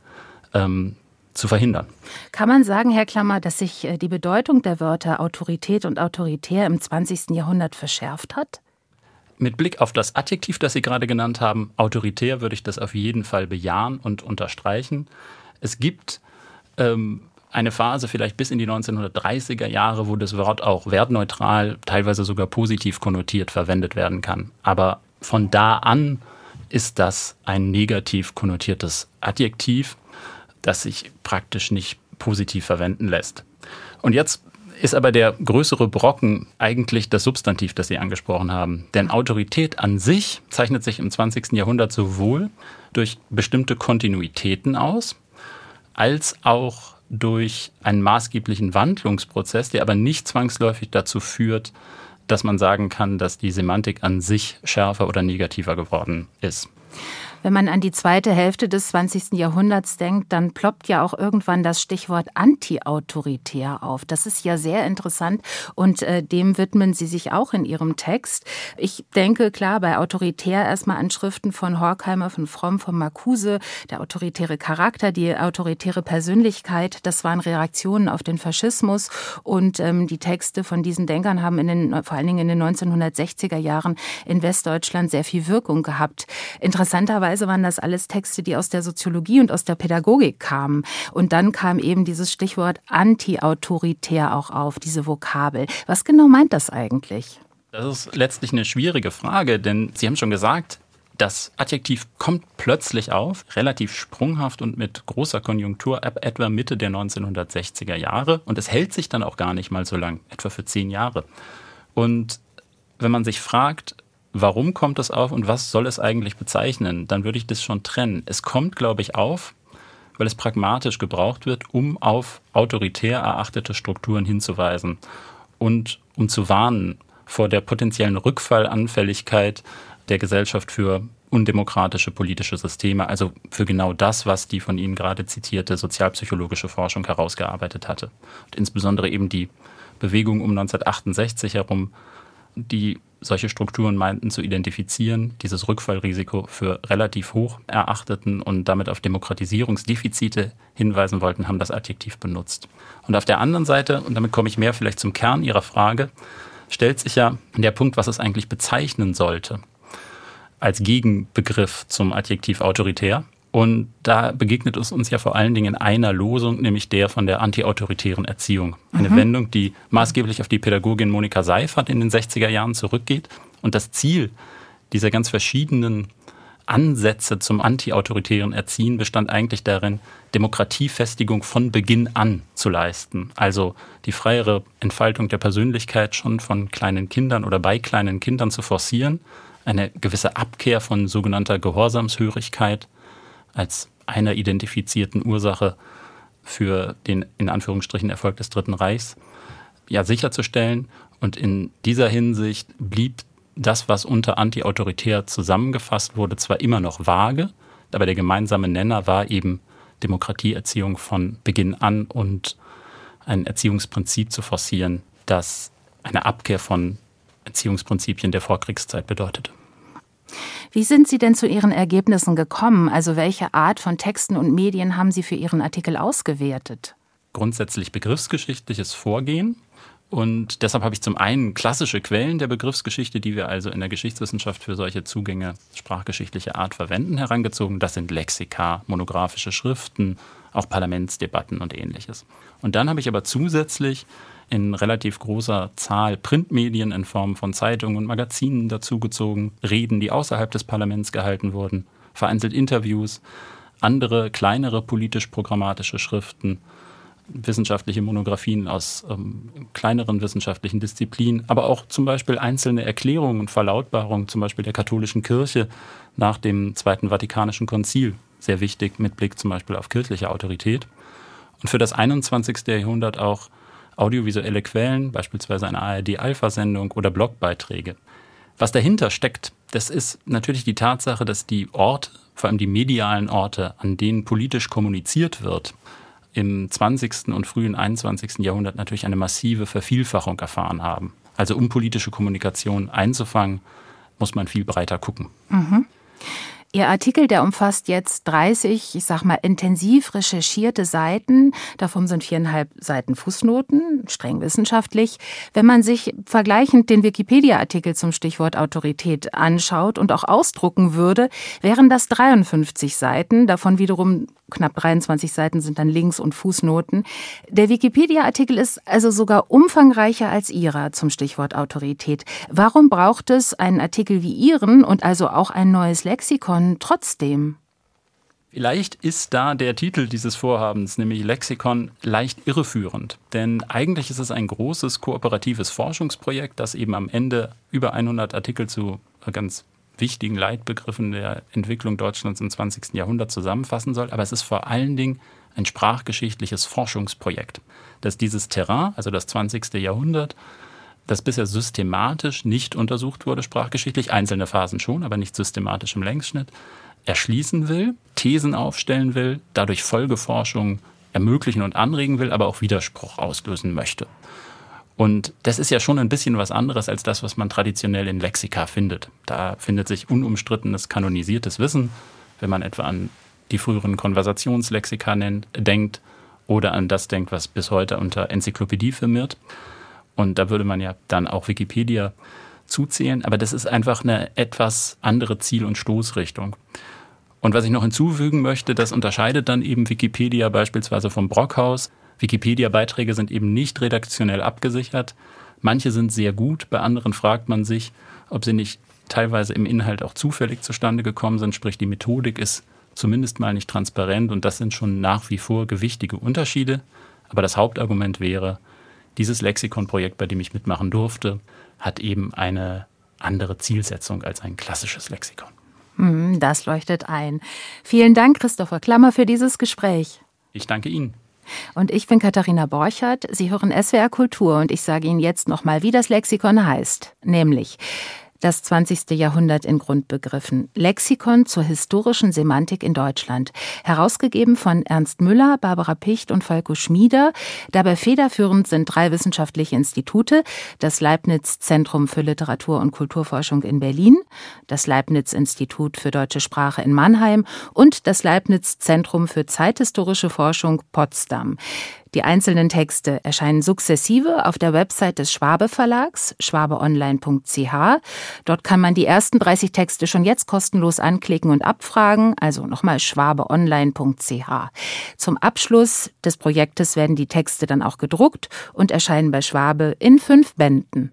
[SPEAKER 12] zu verhindern.
[SPEAKER 2] Kann man sagen, Herr Klammer, dass sich die Bedeutung der Wörter Autorität und autoritär im 20. Jahrhundert verschärft hat?
[SPEAKER 12] Mit Blick auf das Adjektiv, das Sie gerade genannt haben, autoritär, würde ich das auf jeden Fall bejahen und unterstreichen. Es gibt eine Phase, vielleicht bis in die 1930er Jahre, wo das Wort auch wertneutral, teilweise sogar positiv konnotiert verwendet werden kann. Aber von da an ist das ein negativ konnotiertes Adjektiv, das sich praktisch nicht positiv verwenden lässt. Und jetzt ist aber der größere Brocken eigentlich das Substantiv, das Sie angesprochen haben. Denn Autorität an sich zeichnet sich im 20. Jahrhundert sowohl durch bestimmte Kontinuitäten aus, als auch durch einen maßgeblichen Wandlungsprozess, der aber nicht zwangsläufig dazu führt, dass man sagen kann, dass die Semantik an sich schärfer oder negativer geworden ist.
[SPEAKER 2] Wenn man an die zweite Hälfte des 20. Jahrhunderts denkt, dann ploppt ja auch irgendwann das Stichwort antiautoritär auf. Das ist ja sehr interessant und dem widmen Sie sich auch in Ihrem Text. Ich denke, klar, bei autoritär erstmal an Schriften von Horkheimer, von Fromm, von Marcuse, der autoritäre Charakter, die autoritäre Persönlichkeit, das waren Reaktionen auf den Faschismus und die Texte von diesen Denkern haben vor allen Dingen in den 1960er Jahren in Westdeutschland sehr viel Wirkung gehabt. Interessanterweise waren das alles Texte, die aus der Soziologie und aus der Pädagogik kamen. Und dann kam eben dieses Stichwort antiautoritär auch auf, diese Vokabel. Was genau meint das eigentlich?
[SPEAKER 12] Das ist letztlich eine schwierige Frage, denn Sie haben schon gesagt, das Adjektiv kommt plötzlich auf, relativ sprunghaft und mit großer Konjunktur ab etwa Mitte der 1960er Jahre. Und es hält sich dann auch gar nicht mal so lang, etwa für 10 Jahre. Und wenn man sich fragt, warum kommt es auf und was soll es eigentlich bezeichnen, dann würde ich das schon trennen. Es kommt, glaube ich, auf, weil es pragmatisch gebraucht wird, um auf autoritär erachtete Strukturen hinzuweisen und um zu warnen vor der potenziellen Rückfallanfälligkeit der Gesellschaft für undemokratische politische Systeme, also für genau das, was die von Ihnen gerade zitierte sozialpsychologische Forschung herausgearbeitet hatte. Und insbesondere eben die Bewegung um 1968 herum, die solche Strukturen meinten zu identifizieren, dieses Rückfallrisiko für relativ hoch erachteten und damit auf Demokratisierungsdefizite hinweisen wollten, haben das Adjektiv benutzt. Und auf der anderen Seite, und damit komme ich mehr vielleicht zum Kern Ihrer Frage, stellt sich ja der Punkt, was es eigentlich bezeichnen sollte, als Gegenbegriff zum Adjektiv autoritär. Und da begegnet es uns ja vor allen Dingen in einer Losung, nämlich der von der antiautoritären Erziehung. Eine Wendung, die maßgeblich auf die Pädagogin Monika Seifert in den 60er Jahren zurückgeht. Und das Ziel dieser ganz verschiedenen Ansätze zum antiautoritären Erziehen bestand eigentlich darin, Demokratiefestigung von Beginn an zu leisten. Also die freiere Entfaltung der Persönlichkeit schon von kleinen Kindern oder bei kleinen Kindern zu forcieren. Eine gewisse Abkehr von sogenannter Gehorsamshörigkeit als einer identifizierten Ursache für den, in Anführungsstrichen, Erfolg des Dritten Reichs, ja, sicherzustellen. Und in dieser Hinsicht blieb das, was unter antiautoritär zusammengefasst wurde, zwar immer noch vage, aber der gemeinsame Nenner war eben Demokratieerziehung von Beginn an und ein Erziehungsprinzip zu forcieren, das eine Abkehr von Erziehungsprinzipien der Vorkriegszeit bedeutete.
[SPEAKER 2] Wie sind Sie denn zu Ihren Ergebnissen gekommen? Also welche Art von Texten und Medien haben Sie für Ihren Artikel ausgewertet?
[SPEAKER 12] Grundsätzlich begriffsgeschichtliches Vorgehen. Und deshalb habe ich zum einen klassische Quellen der Begriffsgeschichte, die wir also in der Geschichtswissenschaft für solche Zugänge sprachgeschichtlicher Art verwenden, herangezogen. Das sind Lexika, monographische Schriften, auch Parlamentsdebatten und Ähnliches. Und dann habe ich aber zusätzlich in relativ großer Zahl Printmedien in Form von Zeitungen und Magazinen dazugezogen, Reden, die außerhalb des Parlaments gehalten wurden, vereinzelt Interviews, andere kleinere politisch-programmatische Schriften, wissenschaftliche Monographien aus kleineren wissenschaftlichen Disziplinen, aber auch zum Beispiel einzelne Erklärungen und Verlautbarungen, zum Beispiel der katholischen Kirche nach dem Zweiten Vatikanischen Konzil, sehr wichtig mit Blick zum Beispiel auf kirchliche Autorität. Und für das 21. Jahrhundert auch audiovisuelle Quellen, beispielsweise eine ARD-Alpha-Sendung oder Blogbeiträge. Was dahinter steckt, das ist natürlich die Tatsache, dass die Orte, vor allem die medialen Orte, an denen politisch kommuniziert wird, im 20. und frühen 21. Jahrhundert natürlich eine massive Vervielfachung erfahren haben. Also um politische Kommunikation einzufangen, muss man viel breiter gucken.
[SPEAKER 2] Mhm. Ihr Artikel, der umfasst jetzt 30, ich sag mal, intensiv recherchierte Seiten. Davon sind 4,5 Seiten Fußnoten, streng wissenschaftlich. Wenn man sich vergleichend den Wikipedia-Artikel zum Stichwort Autorität anschaut und auch ausdrucken würde, wären das 53 Seiten. Davon wiederum knapp 23 Seiten sind dann Links und Fußnoten. Der Wikipedia-Artikel ist also sogar umfangreicher als Ihrer zum Stichwort Autorität. Warum braucht es einen Artikel wie Ihren und also auch ein neues Lexikon trotzdem?
[SPEAKER 12] Vielleicht ist da der Titel dieses Vorhabens, nämlich Lexikon, leicht irreführend. Denn eigentlich ist es ein großes kooperatives Forschungsprojekt, das eben am Ende über 100 Artikel zu ganz wichtigen Leitbegriffen der Entwicklung Deutschlands im 20. Jahrhundert zusammenfassen soll. Aber es ist vor allen Dingen ein sprachgeschichtliches Forschungsprojekt, das dieses Terrain, also das 20. Jahrhundert, das bisher systematisch nicht untersucht wurde, sprachgeschichtlich, einzelne Phasen schon, aber nicht systematisch im Längsschnitt, erschließen will, Thesen aufstellen will, dadurch Folgeforschung ermöglichen und anregen will, aber auch Widerspruch auslösen möchte. Und das ist ja schon ein bisschen was anderes als das, was man traditionell in Lexika findet. Da findet sich unumstrittenes, kanonisiertes Wissen, wenn man etwa an die früheren Konversationslexika denkt oder an das denkt, was bis heute unter Enzyklopädie firmiert. Und da würde man ja dann auch Wikipedia zuzählen. Aber das ist einfach eine etwas andere Ziel- und Stoßrichtung. Und was ich noch hinzufügen möchte, das unterscheidet dann eben Wikipedia beispielsweise vom Brockhaus. Wikipedia-Beiträge sind eben nicht redaktionell abgesichert. Manche sind sehr gut, bei anderen fragt man sich, ob sie nicht teilweise im Inhalt auch zufällig zustande gekommen sind. Sprich, die Methodik ist zumindest mal nicht transparent und das sind schon nach wie vor gewichtige Unterschiede. Aber das Hauptargument wäre, dieses Lexikon-Projekt, bei dem ich mitmachen durfte, hat eben eine andere Zielsetzung als ein klassisches Lexikon.
[SPEAKER 2] Das leuchtet ein. Vielen Dank, Christopher Klammer, für dieses Gespräch.
[SPEAKER 12] Ich danke Ihnen.
[SPEAKER 2] Und ich bin Katharina Borchert. Sie hören SWR Kultur und ich sage Ihnen jetzt nochmal, wie das Lexikon heißt. Nämlich das 20. Jahrhundert in Grundbegriffen. Lexikon zur historischen Semantik in Deutschland. Herausgegeben von Ernst Müller, Barbara Picht und Volko Schmieder. Dabei federführend sind 3 wissenschaftliche Institute. Das Leibniz-Zentrum für Literatur- und Kulturforschung in Berlin, das Leibniz-Institut für Deutsche Sprache in Mannheim und das Leibniz-Zentrum für zeithistorische Forschung Potsdam. Die einzelnen Texte erscheinen sukzessive auf der Website des Schwabe Verlags, schwabeonline.ch. Dort kann man die ersten 30 Texte schon jetzt kostenlos anklicken und abfragen, also nochmal schwabeonline.ch. Zum Abschluss des Projektes werden die Texte dann auch gedruckt und erscheinen bei Schwabe in 5 Bänden.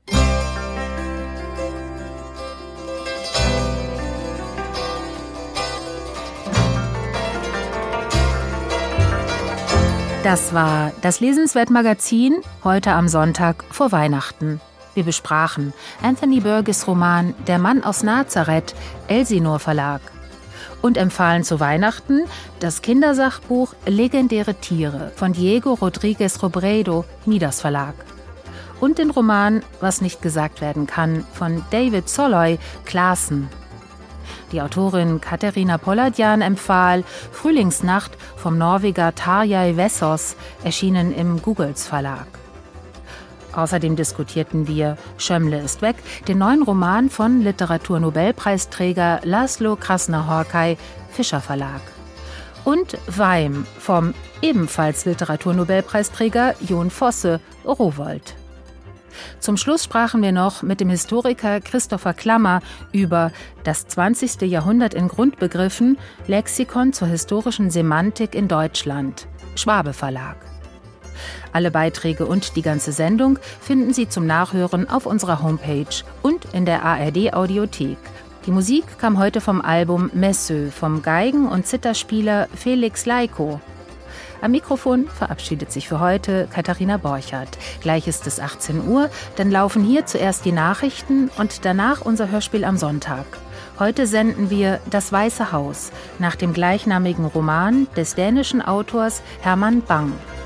[SPEAKER 2] Das war das Lesenswert-Magazin, heute am Sonntag vor Weihnachten. Wir besprachen Anthony Burgess' Roman Der Mann aus Nazareth, Elsinor Verlag. Und empfahlen zu Weihnachten das Kindersachbuch Legendäre Tiere von Diego Rodríguez Robredo, Midas Verlag. Und den Roman Was nicht gesagt werden kann von David Soloy, Classen. Die Autorin Katerina Polladjan empfahl Frühlingsnacht vom Norweger Tarjei Vesaas, erschienen im Googles Verlag. Außerdem diskutierten wir Schömmle ist weg, den neuen Roman von Literaturnobelpreisträger Laszlo Krasner-Horkai, Fischer Verlag. Und Weim vom ebenfalls Literaturnobelpreisträger Jon Fosse, Rowohlt. Zum Schluss sprachen wir noch mit dem Historiker Christopher Klammer über das 20. Jahrhundert in Grundbegriffen, Lexikon zur historischen Semantik in Deutschland, Schwabe Verlag. Alle Beiträge und die ganze Sendung finden Sie zum Nachhören auf unserer Homepage und in der ARD-Audiothek. Die Musik kam heute vom Album Messeux vom Geigen- und Zitherspieler Felix Laiko. Am Mikrofon verabschiedet sich für heute Katharina Borchert. Gleich ist es 18 Uhr, dann laufen hier zuerst die Nachrichten und danach unser Hörspiel am Sonntag. Heute senden wir Das Weiße Haus nach dem gleichnamigen Roman des dänischen Autors Herman Bang.